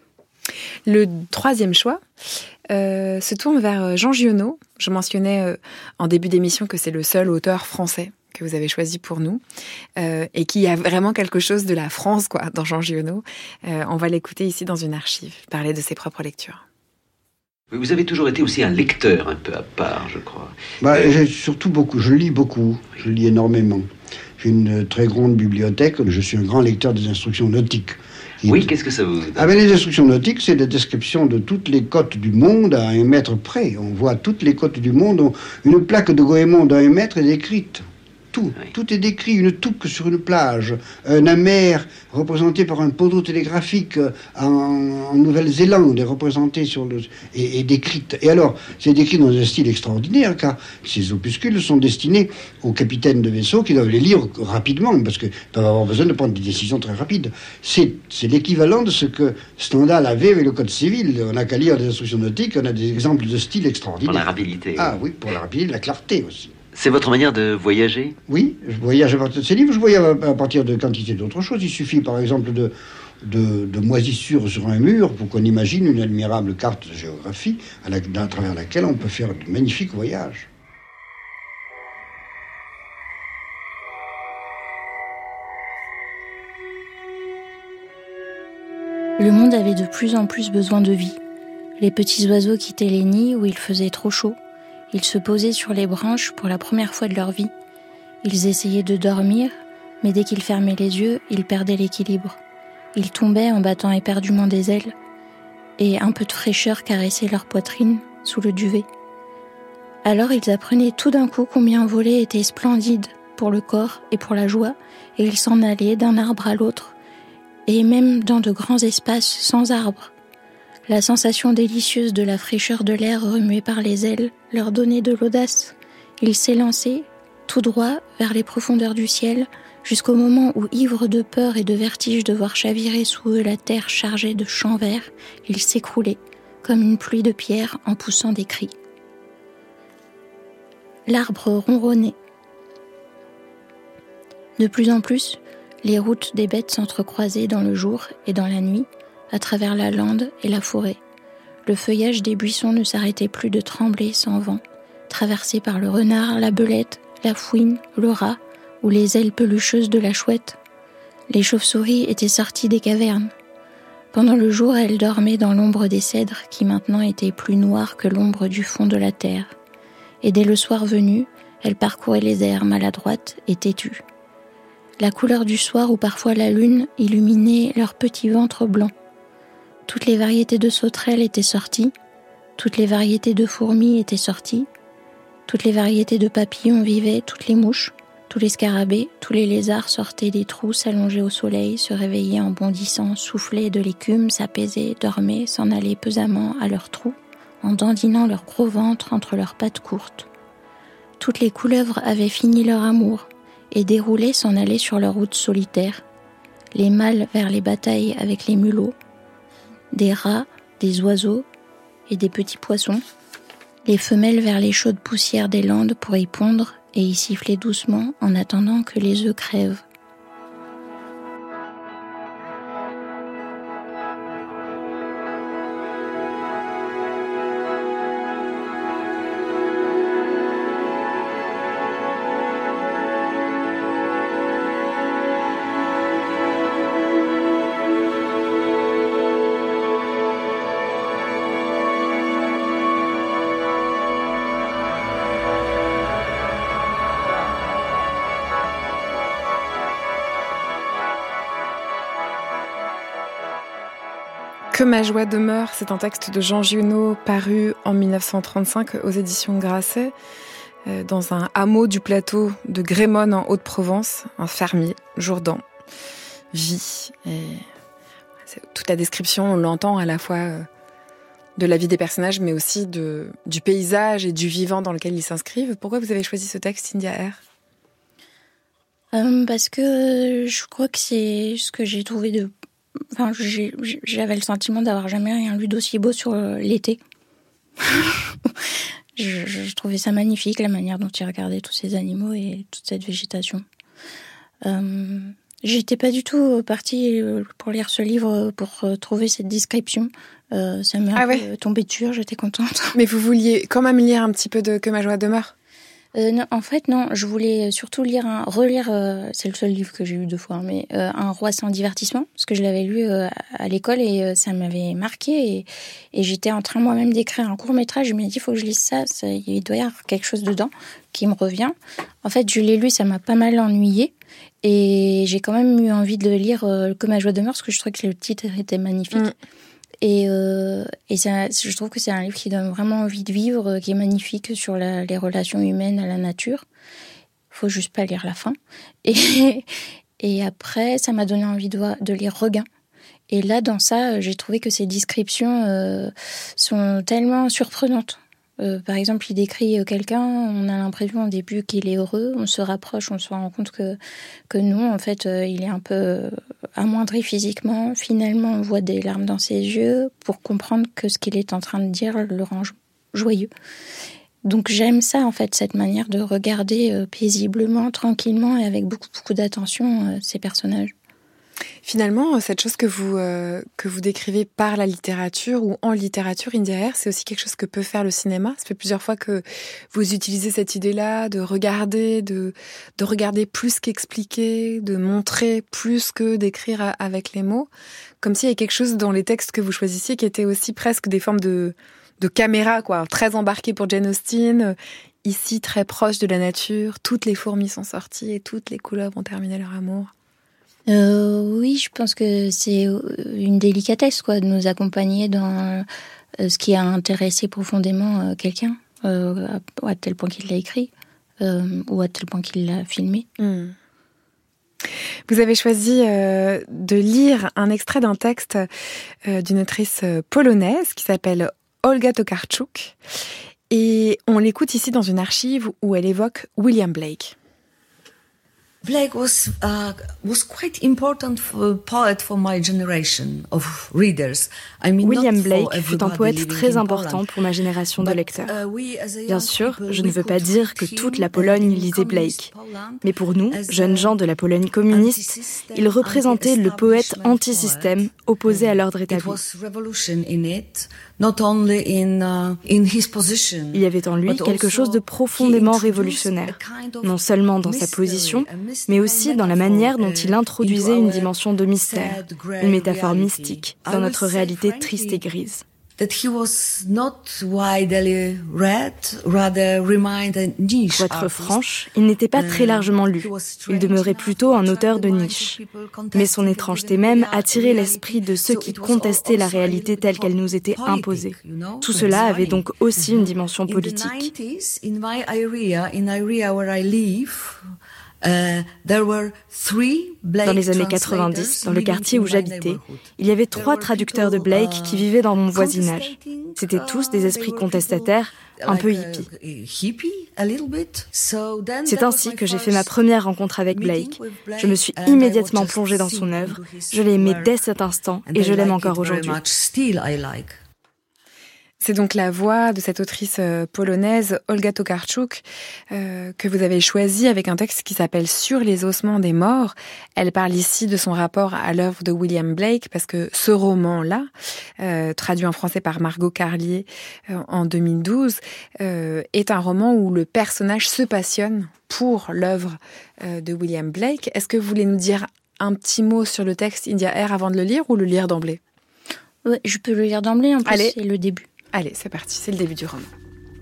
Le troisième choix euh, se tourne vers Jean Giono. Je mentionnais euh, en début d'émission que c'est le seul auteur français que vous avez choisi pour nous, euh, et qui a vraiment quelque chose de la France, quoi, dans Jean Giono. Euh, on va l'écouter ici dans une archive, parler de ses propres lectures. Vous avez toujours été aussi un lecteur un peu à part, je crois. Bah, euh... j'ai surtout beaucoup, je lis beaucoup, je lis énormément. J'ai une très grande bibliothèque, je suis un grand lecteur des instructions nautiques. Oui, qu'est-ce que ça vous... Ah ben, les instructions nautiques, c'est la description de toutes les côtes du monde à un mètre près. On voit toutes les côtes du monde, une plaque de Goémon à un mètre est décrite. Tout, oui. Tout est décrit, une touque sur une plage, un amer représenté par un poteau télégraphique en, en Nouvelle-Zélande est représenté sur le, et, et décrite. Et alors, c'est décrit dans un style extraordinaire, car ces opuscules sont destinés aux capitaines de vaisseaux qui doivent les lire rapidement, parce qu'ils doivent avoir besoin de prendre des décisions très rapides. C'est, c'est l'équivalent de ce que Stendhal avait avec le Code civil. On n'a qu'à lire des instructions nautiques, on a des exemples de style extraordinaire. Pour la rapidité. Ah oui, pour la rapidité, la clarté aussi. C'est votre manière de voyager ? Oui, je voyage à partir de ces livres, je voyage à partir de quantité d'autres choses. Il suffit par exemple de, de, de moisissures sur un mur pour qu'on imagine une admirable carte de géographie à, la, à travers laquelle on peut faire de magnifiques voyages. Le monde avait de plus en plus besoin de vie. Les petits oiseaux quittaient les nids où il faisait trop chaud. Ils se posaient sur les branches pour la première fois de leur vie. Ils essayaient de dormir, mais dès qu'ils fermaient les yeux, ils perdaient l'équilibre. Ils tombaient en battant éperdument des ailes, et un peu de fraîcheur caressait leur poitrine sous le duvet. Alors ils apprenaient tout d'un coup combien voler était splendide pour le corps et pour la joie, et ils s'en allaient d'un arbre à l'autre, et même dans de grands espaces sans arbres. La sensation délicieuse de la fraîcheur de l'air remué par les ailes leur donnait de l'audace. Ils s'élançaient, tout droit, vers les profondeurs du ciel, jusqu'au moment où, ivres de peur et de vertige de voir chavirer sous eux la terre chargée de champs verts, ils s'écroulaient, comme une pluie de pierres en poussant des cris. L'arbre ronronnait. De plus en plus, les routes des bêtes s'entrecroisaient dans le jour et dans la nuit, à travers la lande et la forêt. Le feuillage des buissons ne s'arrêtait plus de trembler sans vent, traversé par le renard, la belette, la fouine, le rat ou les ailes pelucheuses de la chouette. Les chauves-souris étaient sorties des cavernes. Pendant le jour, elles dormaient dans l'ombre des cèdres qui maintenant étaient plus noires que l'ombre du fond de la terre. Et dès le soir venu, elles parcouraient les airs maladroites et têtues. La couleur du soir ou parfois la lune illuminait leurs petits ventres blancs. Toutes les variétés de sauterelles étaient sorties, toutes les variétés de fourmis étaient sorties, toutes les variétés de papillons vivaient, toutes les mouches, tous les scarabées, tous les lézards sortaient des trous, s'allongeaient au soleil, se réveillaient en bondissant, soufflaient de l'écume, s'apaisaient, dormaient, s'en allaient pesamment à leurs trous, en dandinant leur gros ventre entre leurs pattes courtes. Toutes les couleuvres avaient fini leur amour, et déroulées s'en allaient sur leur route solitaire, les mâles vers les batailles avec les mulots, des rats, des oiseaux et des petits poissons, les femelles vers les chaudes poussières des landes pour y pondre et y siffler doucement en attendant que les œufs crèvent. Que ma joie demeure, c'est un texte de Jean Giono paru en dix-neuf cent trente-cinq aux éditions Grasset, dans un hameau du plateau de Grémonne en Haute-Provence. Un fermier, Jourdan, vit. Et toute la description, on l'entend à la fois de la vie des personnages, mais aussi de, du paysage et du vivant dans lequel ils s'inscrivent. Pourquoi vous avez choisi ce texte, India R ? euh, Parce que je crois que c'est ce que j'ai trouvé de... Enfin, j'ai, j'avais le sentiment d'avoir jamais rien lu d'aussi beau sur l'été. je, je trouvais ça magnifique, la manière dont il regardait tous ces animaux et toute cette végétation. Euh, j'étais pas du tout partie pour lire ce livre pour trouver cette description. Euh, ça m'est ah un ouais. peu tombé dessus, j'étais contente. Mais vous vouliez quand même lire un petit peu de Que ma joie demeure ? Euh, non, en fait, non. Je voulais surtout lire un, relire. Euh, c'est le seul livre que j'ai lu deux fois, hein, mais euh, Un roi sans divertissement, parce que je l'avais lu euh, à l'école et euh, ça m'avait marqué. Et, et j'étais en train moi-même d'écrire un court métrage. Je me dis, il faut que je lise ça. ça. Il doit y avoir quelque chose dedans qui me revient. En fait, je l'ai lu, ça m'a pas mal ennuyée. Et j'ai quand même eu envie de lire euh, Que ma joie demeure, parce que je trouvais que le titre était magnifique. Mm. Et, euh, et ça, je trouve que c'est un livre qui donne vraiment envie de vivre, qui est magnifique sur la, les relations humaines à la nature. Il faut juste pas lire la fin. Et, et après, ça m'a donné envie de, de lire Regain. Et là, dans ça, j'ai trouvé que ces descriptions euh, sont tellement surprenantes. Euh, par exemple, il décrit quelqu'un, on a l'impression au début qu'il est heureux, on se rapproche, on se rend compte que, que non, en fait, euh, il est un peu amoindri physiquement. Finalement, on voit des larmes dans ses yeux pour comprendre que ce qu'il est en train de dire le rend joyeux. Donc j'aime ça, en fait, cette manière de regarder euh, paisiblement, tranquillement et avec beaucoup, beaucoup d'attention euh, ces personnages. Finalement, cette chose que vous, euh, que vous décrivez par la littérature ou en littérature, India Air, c'est aussi quelque chose que peut faire le cinéma. Ça fait plusieurs fois que vous utilisez cette idée-là de regarder, de, de regarder plus qu'expliquer, de montrer plus que d'écrire avec les mots. Comme s'il y avait quelque chose dans les textes que vous choisissiez qui étaient aussi presque des formes de, de caméra, quoi. Très embarquées pour Jane Austen. Ici, très proche de la nature. Toutes les fourmis sont sorties et toutes les couleurs vont terminer leur amour. Euh, oui, je pense que c'est une délicatesse, quoi, de nous accompagner dans euh, ce qui a intéressé profondément euh, quelqu'un, euh, à, à tel point qu'il l'a écrit, euh, ou à tel point qu'il l'a filmé. Mmh. Vous avez choisi euh, de lire un extrait d'un texte euh, d'une autrice polonaise qui s'appelle Olga Tokarczuk, et on l'écoute ici dans une archive où elle évoque William Blake. Blake was uh, was quite important for, poet for my generation of readers. I mean, William Blake fut un poète très important pour ma génération de lecteurs. Bien sûr, je ne veux pas dire que toute la Pologne lisait Blake, mais pour nous, jeunes gens de la Pologne communiste, il représentait le poète anti-système opposé à l'ordre établi. Il y avait en lui quelque chose de profondément révolutionnaire, non seulement dans sa position, mais aussi dans la manière dont il introduisait une dimension de mystère, une métaphore mystique dans notre réalité triste et grise. Pour être franche, il n'était pas très largement lu. Il demeurait plutôt un auteur de niche. Mais son étrangeté même attirait l'esprit de ceux qui contestaient la réalité telle qu'elle nous était imposée. Tout cela avait donc aussi une dimension politique. Dans les années quatre-vingt-dix, dans le quartier où j'habitais, il y avait trois traducteurs de Blake qui vivaient dans mon voisinage. C'étaient tous des esprits contestataires, un peu hippies. C'est ainsi que j'ai fait ma première rencontre avec Blake. Je me suis immédiatement plongée dans son œuvre. Je l'ai aimé dès cet instant et je l'aime encore aujourd'hui. C'est donc la voix de cette autrice euh, polonaise, Olga Tokarczuk, euh, que vous avez choisie avec un texte qui s'appelle « Sur les ossements des morts ». Elle parle ici de son rapport à l'œuvre de William Blake, parce que ce roman-là, euh, traduit en français par Margot Carlier euh, en deux mille douze, euh, est un roman où le personnage se passionne pour l'œuvre euh, de William Blake. Est-ce que vous voulez nous dire un petit mot sur le texte India Air avant de le lire ou le lire d'emblée ? Ouais, je peux le lire d'emblée, en plus Allez. C'est le début. Allez, c'est parti, c'est le début du roman.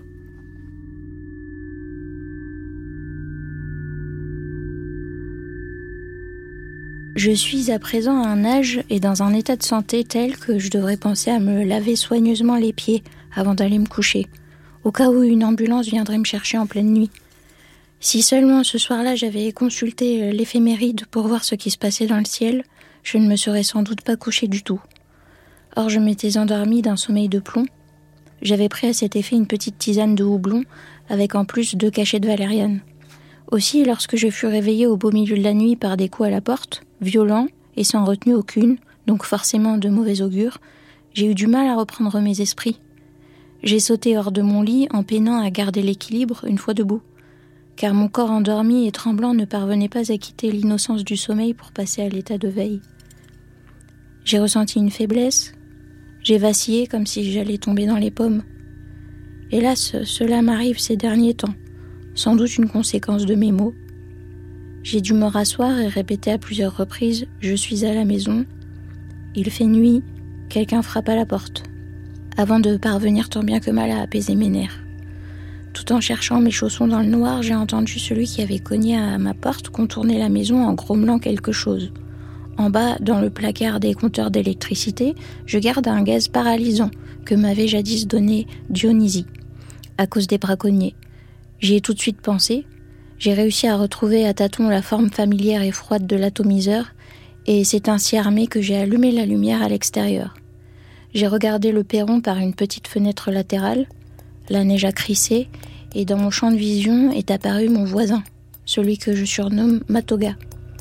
Je suis à présent à un âge et dans un état de santé tel que je devrais penser à me laver soigneusement les pieds avant d'aller me coucher, au cas où une ambulance viendrait me chercher en pleine nuit. Si seulement ce soir-là j'avais consulté l'éphéméride pour voir ce qui se passait dans le ciel, je ne me serais sans doute pas couchée du tout. Or je m'étais endormie d'un sommeil de plomb. J'avais pris à cet effet une petite tisane de houblon, avec en plus deux cachets de valériane. Aussi, lorsque je fus réveillée au beau milieu de la nuit par des coups à la porte, violents et sans retenue aucune, donc forcément de mauvais augure, j'ai eu du mal à reprendre mes esprits. J'ai sauté hors de mon lit en peinant à garder l'équilibre une fois debout, car mon corps endormi et tremblant ne parvenait pas à quitter l'innocence du sommeil pour passer à l'état de veille. J'ai ressenti une faiblesse. J'ai vacillé comme si j'allais tomber dans les pommes. Hélas, cela m'arrive ces derniers temps, sans doute une conséquence de mes maux. J'ai dû me rasseoir et répéter à plusieurs reprises « Je suis à la maison ». Il fait nuit, quelqu'un frappe à la porte, avant de parvenir tant bien que mal à apaiser mes nerfs. Tout en cherchant mes chaussons dans le noir, j'ai entendu celui qui avait cogné à ma porte contourner la maison en grommelant quelque chose. En bas, dans le placard des compteurs d'électricité, je garde un gaz paralysant que m'avait jadis donné Dionysie, à cause des braconniers. J'y ai tout de suite pensé. J'ai réussi à retrouver à tâtons la forme familière et froide de l'atomiseur, et c'est ainsi armé que j'ai allumé la lumière à l'extérieur. J'ai regardé le perron par une petite fenêtre latérale. La neige a crissé, et dans mon champ de vision est apparu mon voisin, celui que je surnomme Matoga.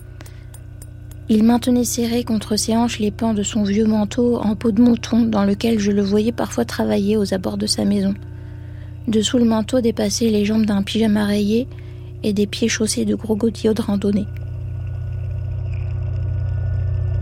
Il maintenait serré contre ses hanches les pans de son vieux manteau en peau de mouton dans lequel je le voyais parfois travailler aux abords de sa maison. Dessous le manteau dépassaient les jambes d'un pyjama rayé et des pieds chaussés de gros godillots de randonnée.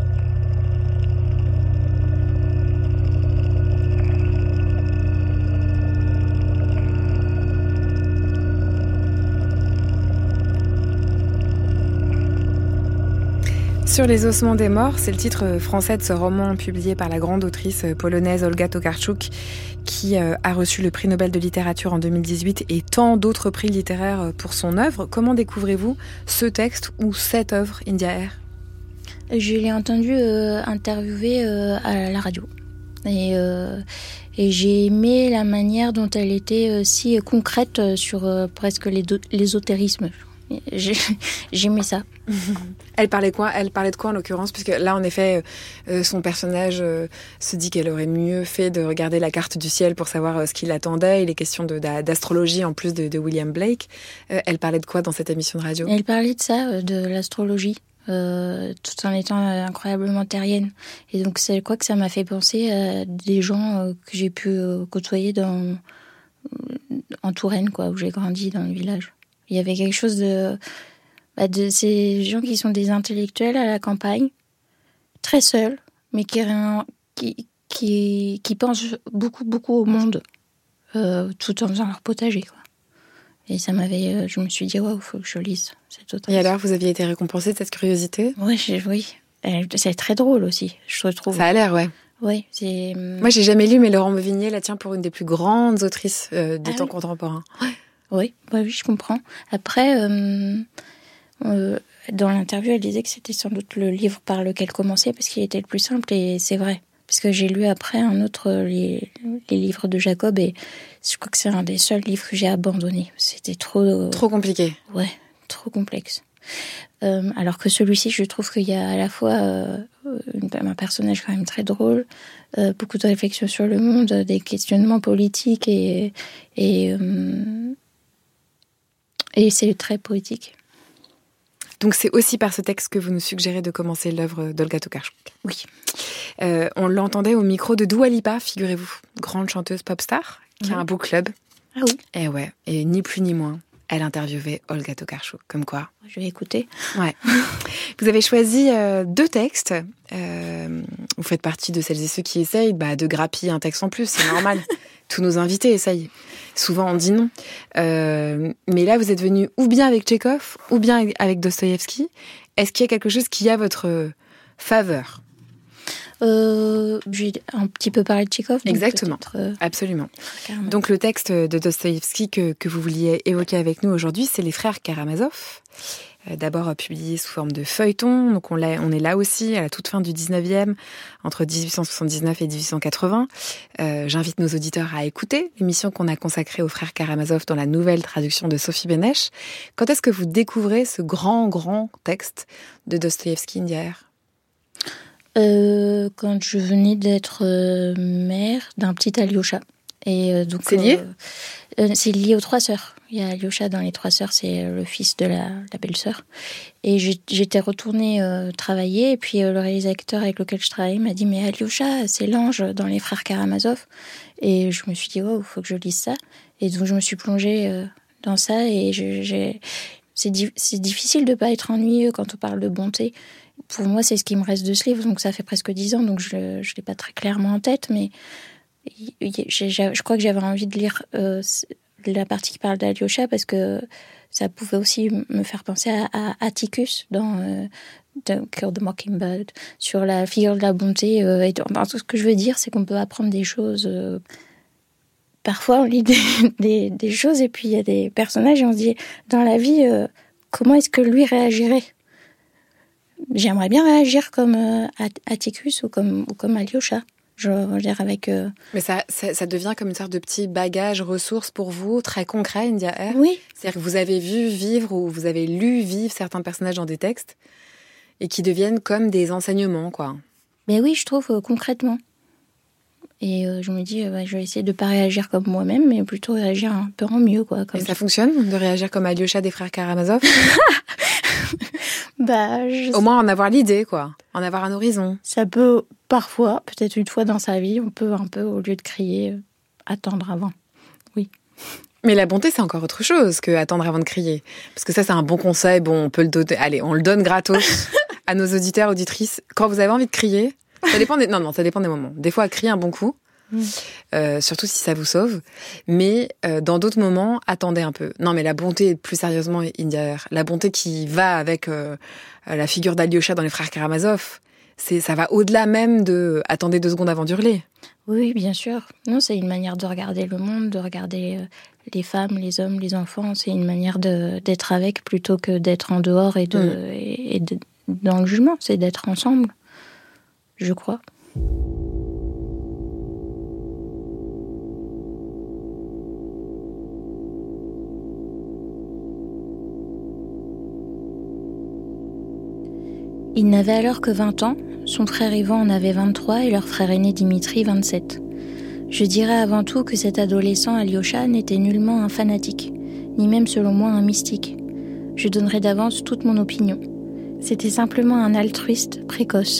Sur les ossements des morts, c'est le titre français de ce roman publié par la grande autrice polonaise Olga Tokarczuk, qui a reçu le prix Nobel de littérature en deux mille dix-huit et tant d'autres prix littéraires pour son œuvre. Comment découvrez-vous ce texte ou cette œuvre, India Air ? Je l'ai entendu euh, interviewer euh, à la radio. Et, euh, et j'ai aimé la manière dont elle était euh, si concrète sur euh, presque l'ésotérisme. J'ai, j'aimais ça. Elle parlait quoi Elle parlait de quoi en l'occurrence ? Puisque là, en effet, euh, son personnage euh, se dit qu'elle aurait mieux fait de regarder la carte du ciel pour savoir euh, ce qui l'attendait. Il est question de, d'astrologie en plus de, de William Blake. Euh, elle parlait de quoi dans cette émission de radio ? Elle parlait de ça, de l'astrologie, euh, tout en étant incroyablement terrienne. Et donc, c'est quoi que ça m'a fait penser à des gens euh, que j'ai pu euh, côtoyer dans, en Touraine, quoi, où j'ai grandi dans le village. Il y avait quelque chose de, bah de ces gens qui sont des intellectuels à la campagne, très seuls, mais qui, qui, qui, qui pensent beaucoup, beaucoup au monde, euh, tout en faisant leur potager, quoi. Et ça m'avait, je me suis dit, waouh, il faut que je lise cette autrice. Et alors, vous aviez été récompensée de cette curiosité ? Ouais, oui, c'est très drôle aussi, je trouve. Ça a l'air, ouais. Oui, c'est... Moi, j'ai jamais lu, mais Laurent Meuvigné la tient pour une des plus grandes autrices euh, des ah, temps oui. contemporains. Ouais. Oui, bah oui, je comprends. Après, euh, euh, dans l'interview, elle disait que c'était sans doute le livre par lequel commencer parce qu'il était le plus simple, et c'est vrai. Parce que j'ai lu après un autre, les, les livres de Jacob, et je crois que c'est un des seuls livres que j'ai abandonné. C'était trop... Euh, trop compliqué. Ouais, trop complexe. Euh, alors que celui-ci, je trouve qu'il y a à la fois euh, une, un personnage quand même très drôle, euh, beaucoup de réflexions sur le monde, des questionnements politiques, et... et euh, Et c'est très poétique. Donc c'est aussi par ce texte que vous nous suggérez de commencer l'œuvre d'Olga Tokarczuk. Oui. Euh, on l'entendait au micro de Dua Lipa, figurez-vous, grande chanteuse pop-star, qui oui. a un book club. Ah oui. Et ouais, et ni plus ni moins, elle interviewait Olga Tokarczuk, comme quoi. Je vais écouter. Ouais. Vous avez choisi euh, deux textes. Euh, vous faites partie de celles et ceux qui essayent bah, de grappiller un texte en plus, c'est normal. Tous nos invités essayent. Souvent, on dit non. Euh, mais là, vous êtes venu ou bien avec Tchekhov, ou bien avec Dostoïevski. Est-ce qu'il y a quelque chose qui a votre faveur ? euh, J'ai un petit peu parlé de Tchekhov. Exactement, euh... absolument. Carrément. Donc, le texte de Dostoïevski que, que vous vouliez évoquer avec nous aujourd'hui, c'est Les Frères Karamazov. D'abord publié sous forme de feuilleton, donc on, l'a, on est là aussi à la toute fin du dix-neuvième, entre dix-huit cent soixante-dix-neuf et dix-huit cent quatre-vingts. Euh, j'invite nos auditeurs à écouter l'émission qu'on a consacrée aux frères Karamazov dans la nouvelle traduction de Sophie Bénèche. Quand est-ce que vous découvrez ce grand, grand texte de Dostoïevski, India Air ? euh, Quand je venais d'être euh, mère d'un petit Alyosha. Et euh, donc, c'est lié euh, euh, C'est lié aux trois sœurs. Il y a Alyosha dans Les Trois Sœurs, c'est le fils de la, la belle-sœur. Et j'étais retournée euh, travailler, et puis euh, le réalisateur avec lequel je travaillais m'a dit « Mais Alyosha, c'est l'ange dans Les Frères Karamazov ». Et je me suis dit « Oh, il faut que je lise ça ». Et donc je me suis plongée euh, dans ça, et je, j'ai... C'est, di- c'est difficile de ne pas être ennuyeux quand on parle de bonté. Pour moi, c'est ce qui me reste de ce livre, donc ça fait presque dix ans, donc je ne l'ai pas très clairement en tête, mais j'ai, j'ai, je crois que j'avais envie de lire... Euh, la partie qui parle d'Alyosha, parce que ça pouvait aussi me faire penser à, à Atticus dans euh, Don't Kill the Mockingbird, sur la figure de la bonté. Euh, et enfin, tout ce que je veux dire, c'est qu'on peut apprendre des choses. Euh, parfois, on lit des, des, des choses, et puis il y a des personnages, et on se dit, dans la vie, euh, comment est-ce que lui réagirait ? J'aimerais bien réagir comme euh, Atticus ou comme, ou comme Alyosha. Je veux dire avec... Euh... Mais ça, ça, ça devient comme une sorte de petit bagage, ressource pour vous, très concret, India Air. Oui. C'est-à-dire que vous avez vu vivre ou vous avez lu vivre certains personnages dans des textes et qui deviennent comme des enseignements, quoi. Mais oui, je trouve, euh, concrètement. Et euh, je me dis, euh, bah, je vais essayer de ne pas réagir comme moi-même, mais plutôt réagir un peu en mieux, quoi. Comme et ça fonctionne, de réagir comme Alyosha des frères Karamazov? Bah, je... Au moins en avoir l'idée, quoi. En avoir un horizon. Ça peut, parfois, peut-être une fois dans sa vie, on peut un peu, au lieu de crier, euh, attendre avant. Oui. Mais la bonté, c'est encore autre chose que attendre avant de crier. Parce que ça, c'est un bon conseil. Bon, on peut le donner. Allez, on le donne gratos à nos auditeurs, auditrices. Quand vous avez envie de crier, ça dépend des... Non, non, ça dépend des moments. Des fois, crier un bon coup. Mmh. Euh, surtout si ça vous sauve. Mais euh, dans d'autres moments, attendez un peu. Non, mais la bonté, plus sérieusement, India, la bonté qui va avec euh, la figure d'Alyosha dans Les Frères Karamazov, c'est, ça va au-delà même de « attendez deux secondes avant d'hurler ». Oui, bien sûr. Non, c'est une manière de regarder le monde, de regarder euh, les femmes, les hommes, les enfants. C'est une manière de, d'être avec plutôt que d'être en dehors et, de, mmh. et, et de, dans le jugement. C'est d'être ensemble, je crois. Il n'avait alors que vingt ans, son frère Ivan en avait vingt-trois et leur frère aîné Dimitri vingt-sept. Je dirais avant tout que cet adolescent Alyosha n'était nullement un fanatique, ni même selon moi un mystique. Je donnerai d'avance toute mon opinion. C'était simplement un altruiste précoce.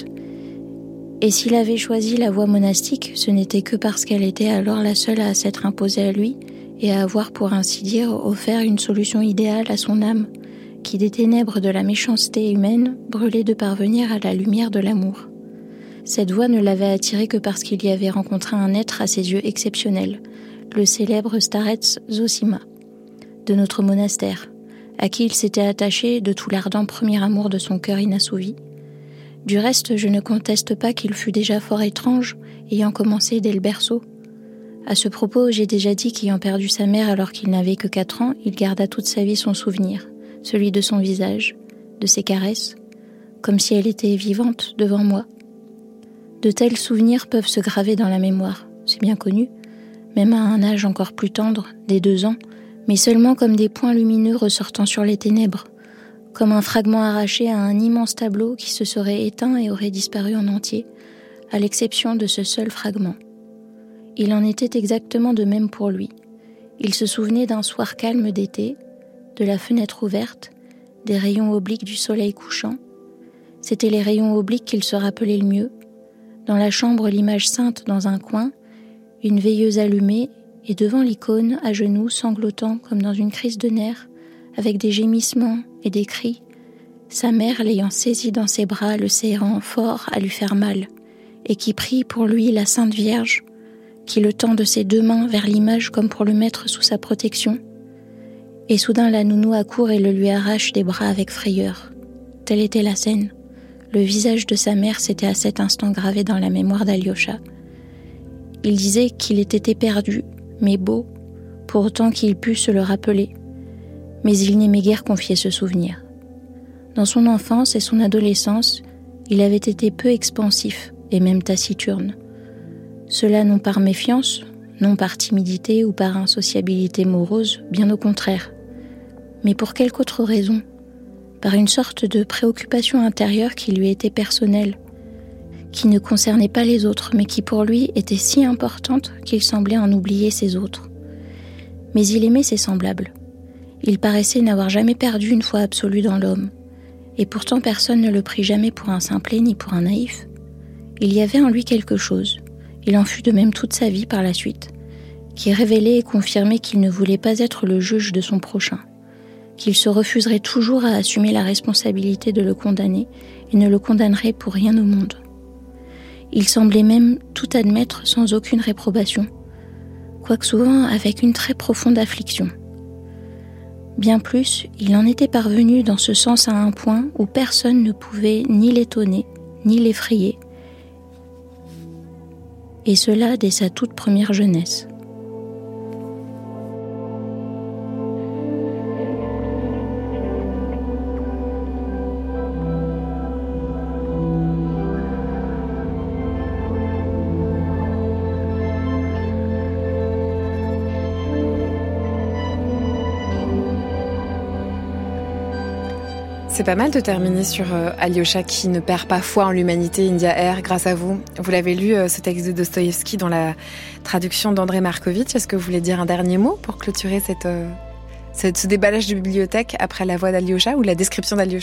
Et s'il avait choisi la voie monastique, ce n'était que parce qu'elle était alors la seule à s'être imposée à lui et à avoir, pour ainsi dire, offert une solution idéale à son âme, qui des ténèbres de la méchanceté humaine brûlait de parvenir à la lumière de l'amour. Cette voie ne l'avait attiré que parce qu'il y avait rencontré un être à ses yeux exceptionnel, le célèbre Starets Zosima, de notre monastère, à qui il s'était attaché de tout l'ardent premier amour de son cœur inassouvi. Du reste, je ne conteste pas qu'il fût déjà fort étrange, ayant commencé dès le berceau. À ce propos, j'ai déjà dit qu'ayant perdu sa mère alors qu'il n'avait que quatre ans, il garda toute sa vie son souvenir, celui de son visage, de ses caresses, comme si elle était vivante devant moi. De tels souvenirs peuvent se graver dans la mémoire, c'est bien connu, même à un âge encore plus tendre, des deux ans, mais seulement comme des points lumineux ressortant sur les ténèbres, comme un fragment arraché à un immense tableau qui se serait éteint et aurait disparu en entier, à l'exception de ce seul fragment. Il en était exactement de même pour lui. Il se souvenait d'un soir calme d'été, de la fenêtre ouverte, des rayons obliques du soleil couchant. C'étaient les rayons obliques qu'il se rappelait le mieux. Dans la chambre, l'image sainte dans un coin, une veilleuse allumée, et devant l'icône, à genoux, sanglotant comme dans une crise de nerfs, avec des gémissements et des cris, sa mère l'ayant saisi dans ses bras, le serrant fort à lui faire mal, et qui prie pour lui la Sainte Vierge, qui le tend de ses deux mains vers l'image comme pour le mettre sous sa protection. Et soudain la nounou accourt et le lui arrache des bras avec frayeur. Telle était la scène. Le visage de sa mère s'était à cet instant gravé dans la mémoire d'Alyosha. Il disait qu'il était éperdu, mais beau, pour autant qu'il pût se le rappeler. Mais il n'aimait guère confier ce souvenir. Dans son enfance et son adolescence, il avait été peu expansif et même taciturne. Cela non par méfiance, non par timidité ou par insociabilité morose, bien au contraire. Mais pour quelque autre raison, par une sorte de préoccupation intérieure qui lui était personnelle, qui ne concernait pas les autres, mais qui pour lui était si importante qu'il semblait en oublier ses autres. Mais il aimait ses semblables. Il paraissait n'avoir jamais perdu une foi absolue dans l'homme, et pourtant personne ne le prit jamais pour un simplet ni pour un naïf. Il y avait en lui quelque chose, il en fut de même toute sa vie par la suite, qui révélait et confirmait qu'il ne voulait pas être le juge de son prochain, qu'il se refuserait toujours à assumer la responsabilité de le condamner et ne le condamnerait pour rien au monde. Il semblait même tout admettre sans aucune réprobation, quoique souvent avec une très profonde affliction. Bien plus, il en était parvenu dans ce sens à un point où personne ne pouvait ni l'étonner, ni l'effrayer, et cela dès sa toute première jeunesse. C'est pas mal de terminer sur euh, Alyosha qui ne perd pas foi en l'humanité, India Air, grâce à vous. Vous l'avez lu, euh, ce texte de Dostoïevski, dans la traduction d'André Markovitch. Est-ce que vous voulez dire un dernier mot pour clôturer cette, euh, cette, ce déballage de bibliothèque après la voix d'Alyosha ou la description d'Alyosha ?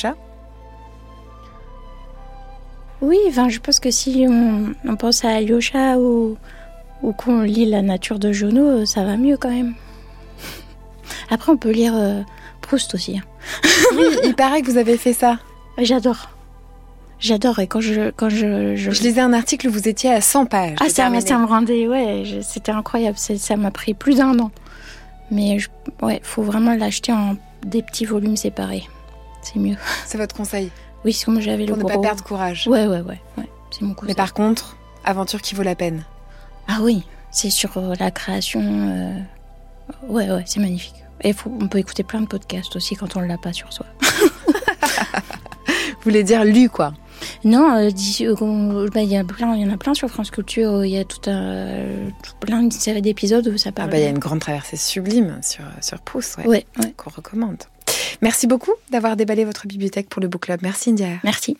Oui, enfin, je pense que si on, on pense à Alyosha ou, ou qu'on lit La nature de Jono, ça va mieux quand même. Après, on peut lire euh, Proust aussi. Oui, il paraît que vous avez fait ça. J'adore. J'adore. Et quand je, quand je, je... Je lisais un article où vous étiez à cent pages. Ah, ça, ça me rendait, ouais, je, c'était incroyable. C'est, ça m'a pris plus d'un an. Mais, je, ouais, faut vraiment l'acheter en des petits volumes séparés. C'est mieux. C'est votre conseil? Oui, parce que moi, j'avais Pour le ne gros... pas perdre courage. Ouais, ouais, ouais, ouais. C'est mon conseil. Mais par contre, aventure qui vaut la peine. Ah oui, c'est sur la création. Euh... Ouais, ouais, c'est magnifique. Et faut, on peut écouter plein de podcasts aussi quand on ne l'a pas sur soi. Vous voulez dire lu, quoi? Non, euh, euh, bah, y a plein, il y en a plein sur France Culture. Il y a tout un, tout plein de séries d'épisodes où ça parle. Ah bah, il y a une grande traversée sublime sur, sur Proust, ouais, ouais, ouais. qu'on recommande. Merci beaucoup d'avoir déballé votre bibliothèque pour le Book Club. Merci, India. Merci.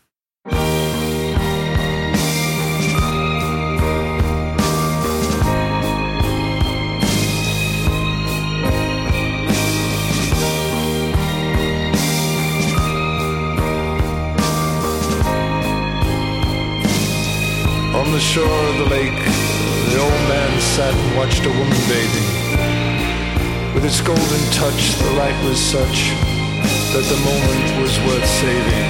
On the shore of the lake, the old man sat and watched a woman bathing. With its golden touch, the light was such that the moment was worth saving.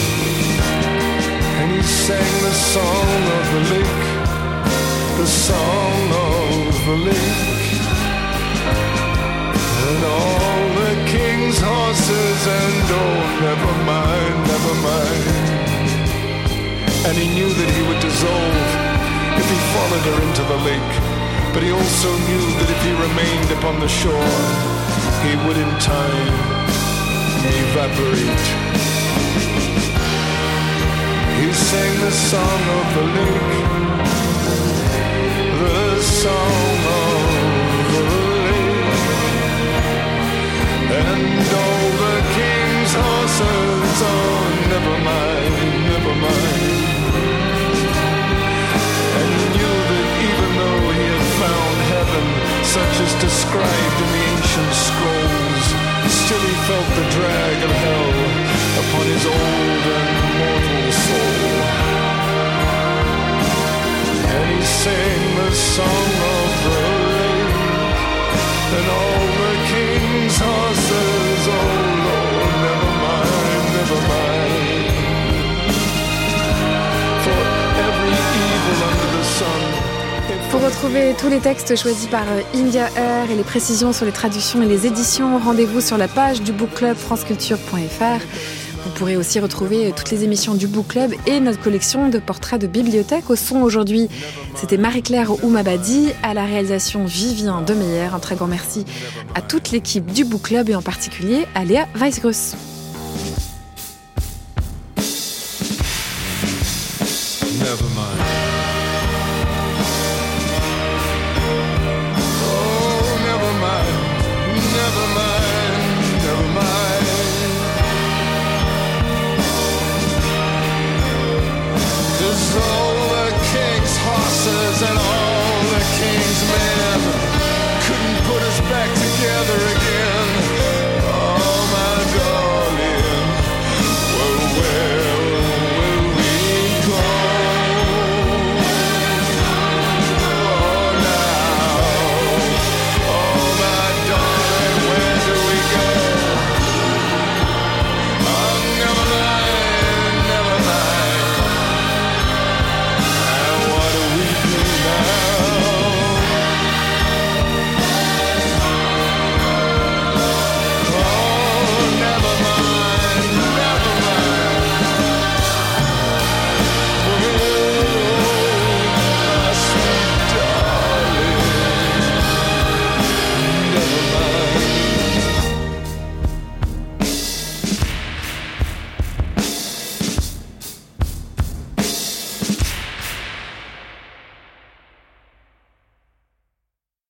And he sang the song of the lake, the song of the lake. And all the king's horses and oh, never mind, never mind. And he knew that he would dissolve if he followed her into the lake. But he also knew that if he remained upon the shore, he would in time evaporate. He sang the song of the lake, the song of the lake. And all the king's horses, oh, never mind, never mind. Such as described in the ancient scrolls, still he felt the drag of hell upon his old and mortal soul. And he sang the song of the lake, and all the king's horses, oh Lord, never mind, never mind. For every evil under the sun. Pour retrouver tous les textes choisis par India Air et les précisions sur les traductions et les éditions, rendez-vous sur la page du Book Club franceculture point f r. Vous pourrez aussi retrouver toutes les émissions du Book Club et notre collection de portraits de bibliothèque. Au son aujourd'hui, c'était Marie-Claire Oumabadi, à la réalisation Vivien Demeyer. Un très grand merci à toute l'équipe du Book Club et en particulier à Léa Weisgrus. Never mind. And all the king's men couldn't put us back together.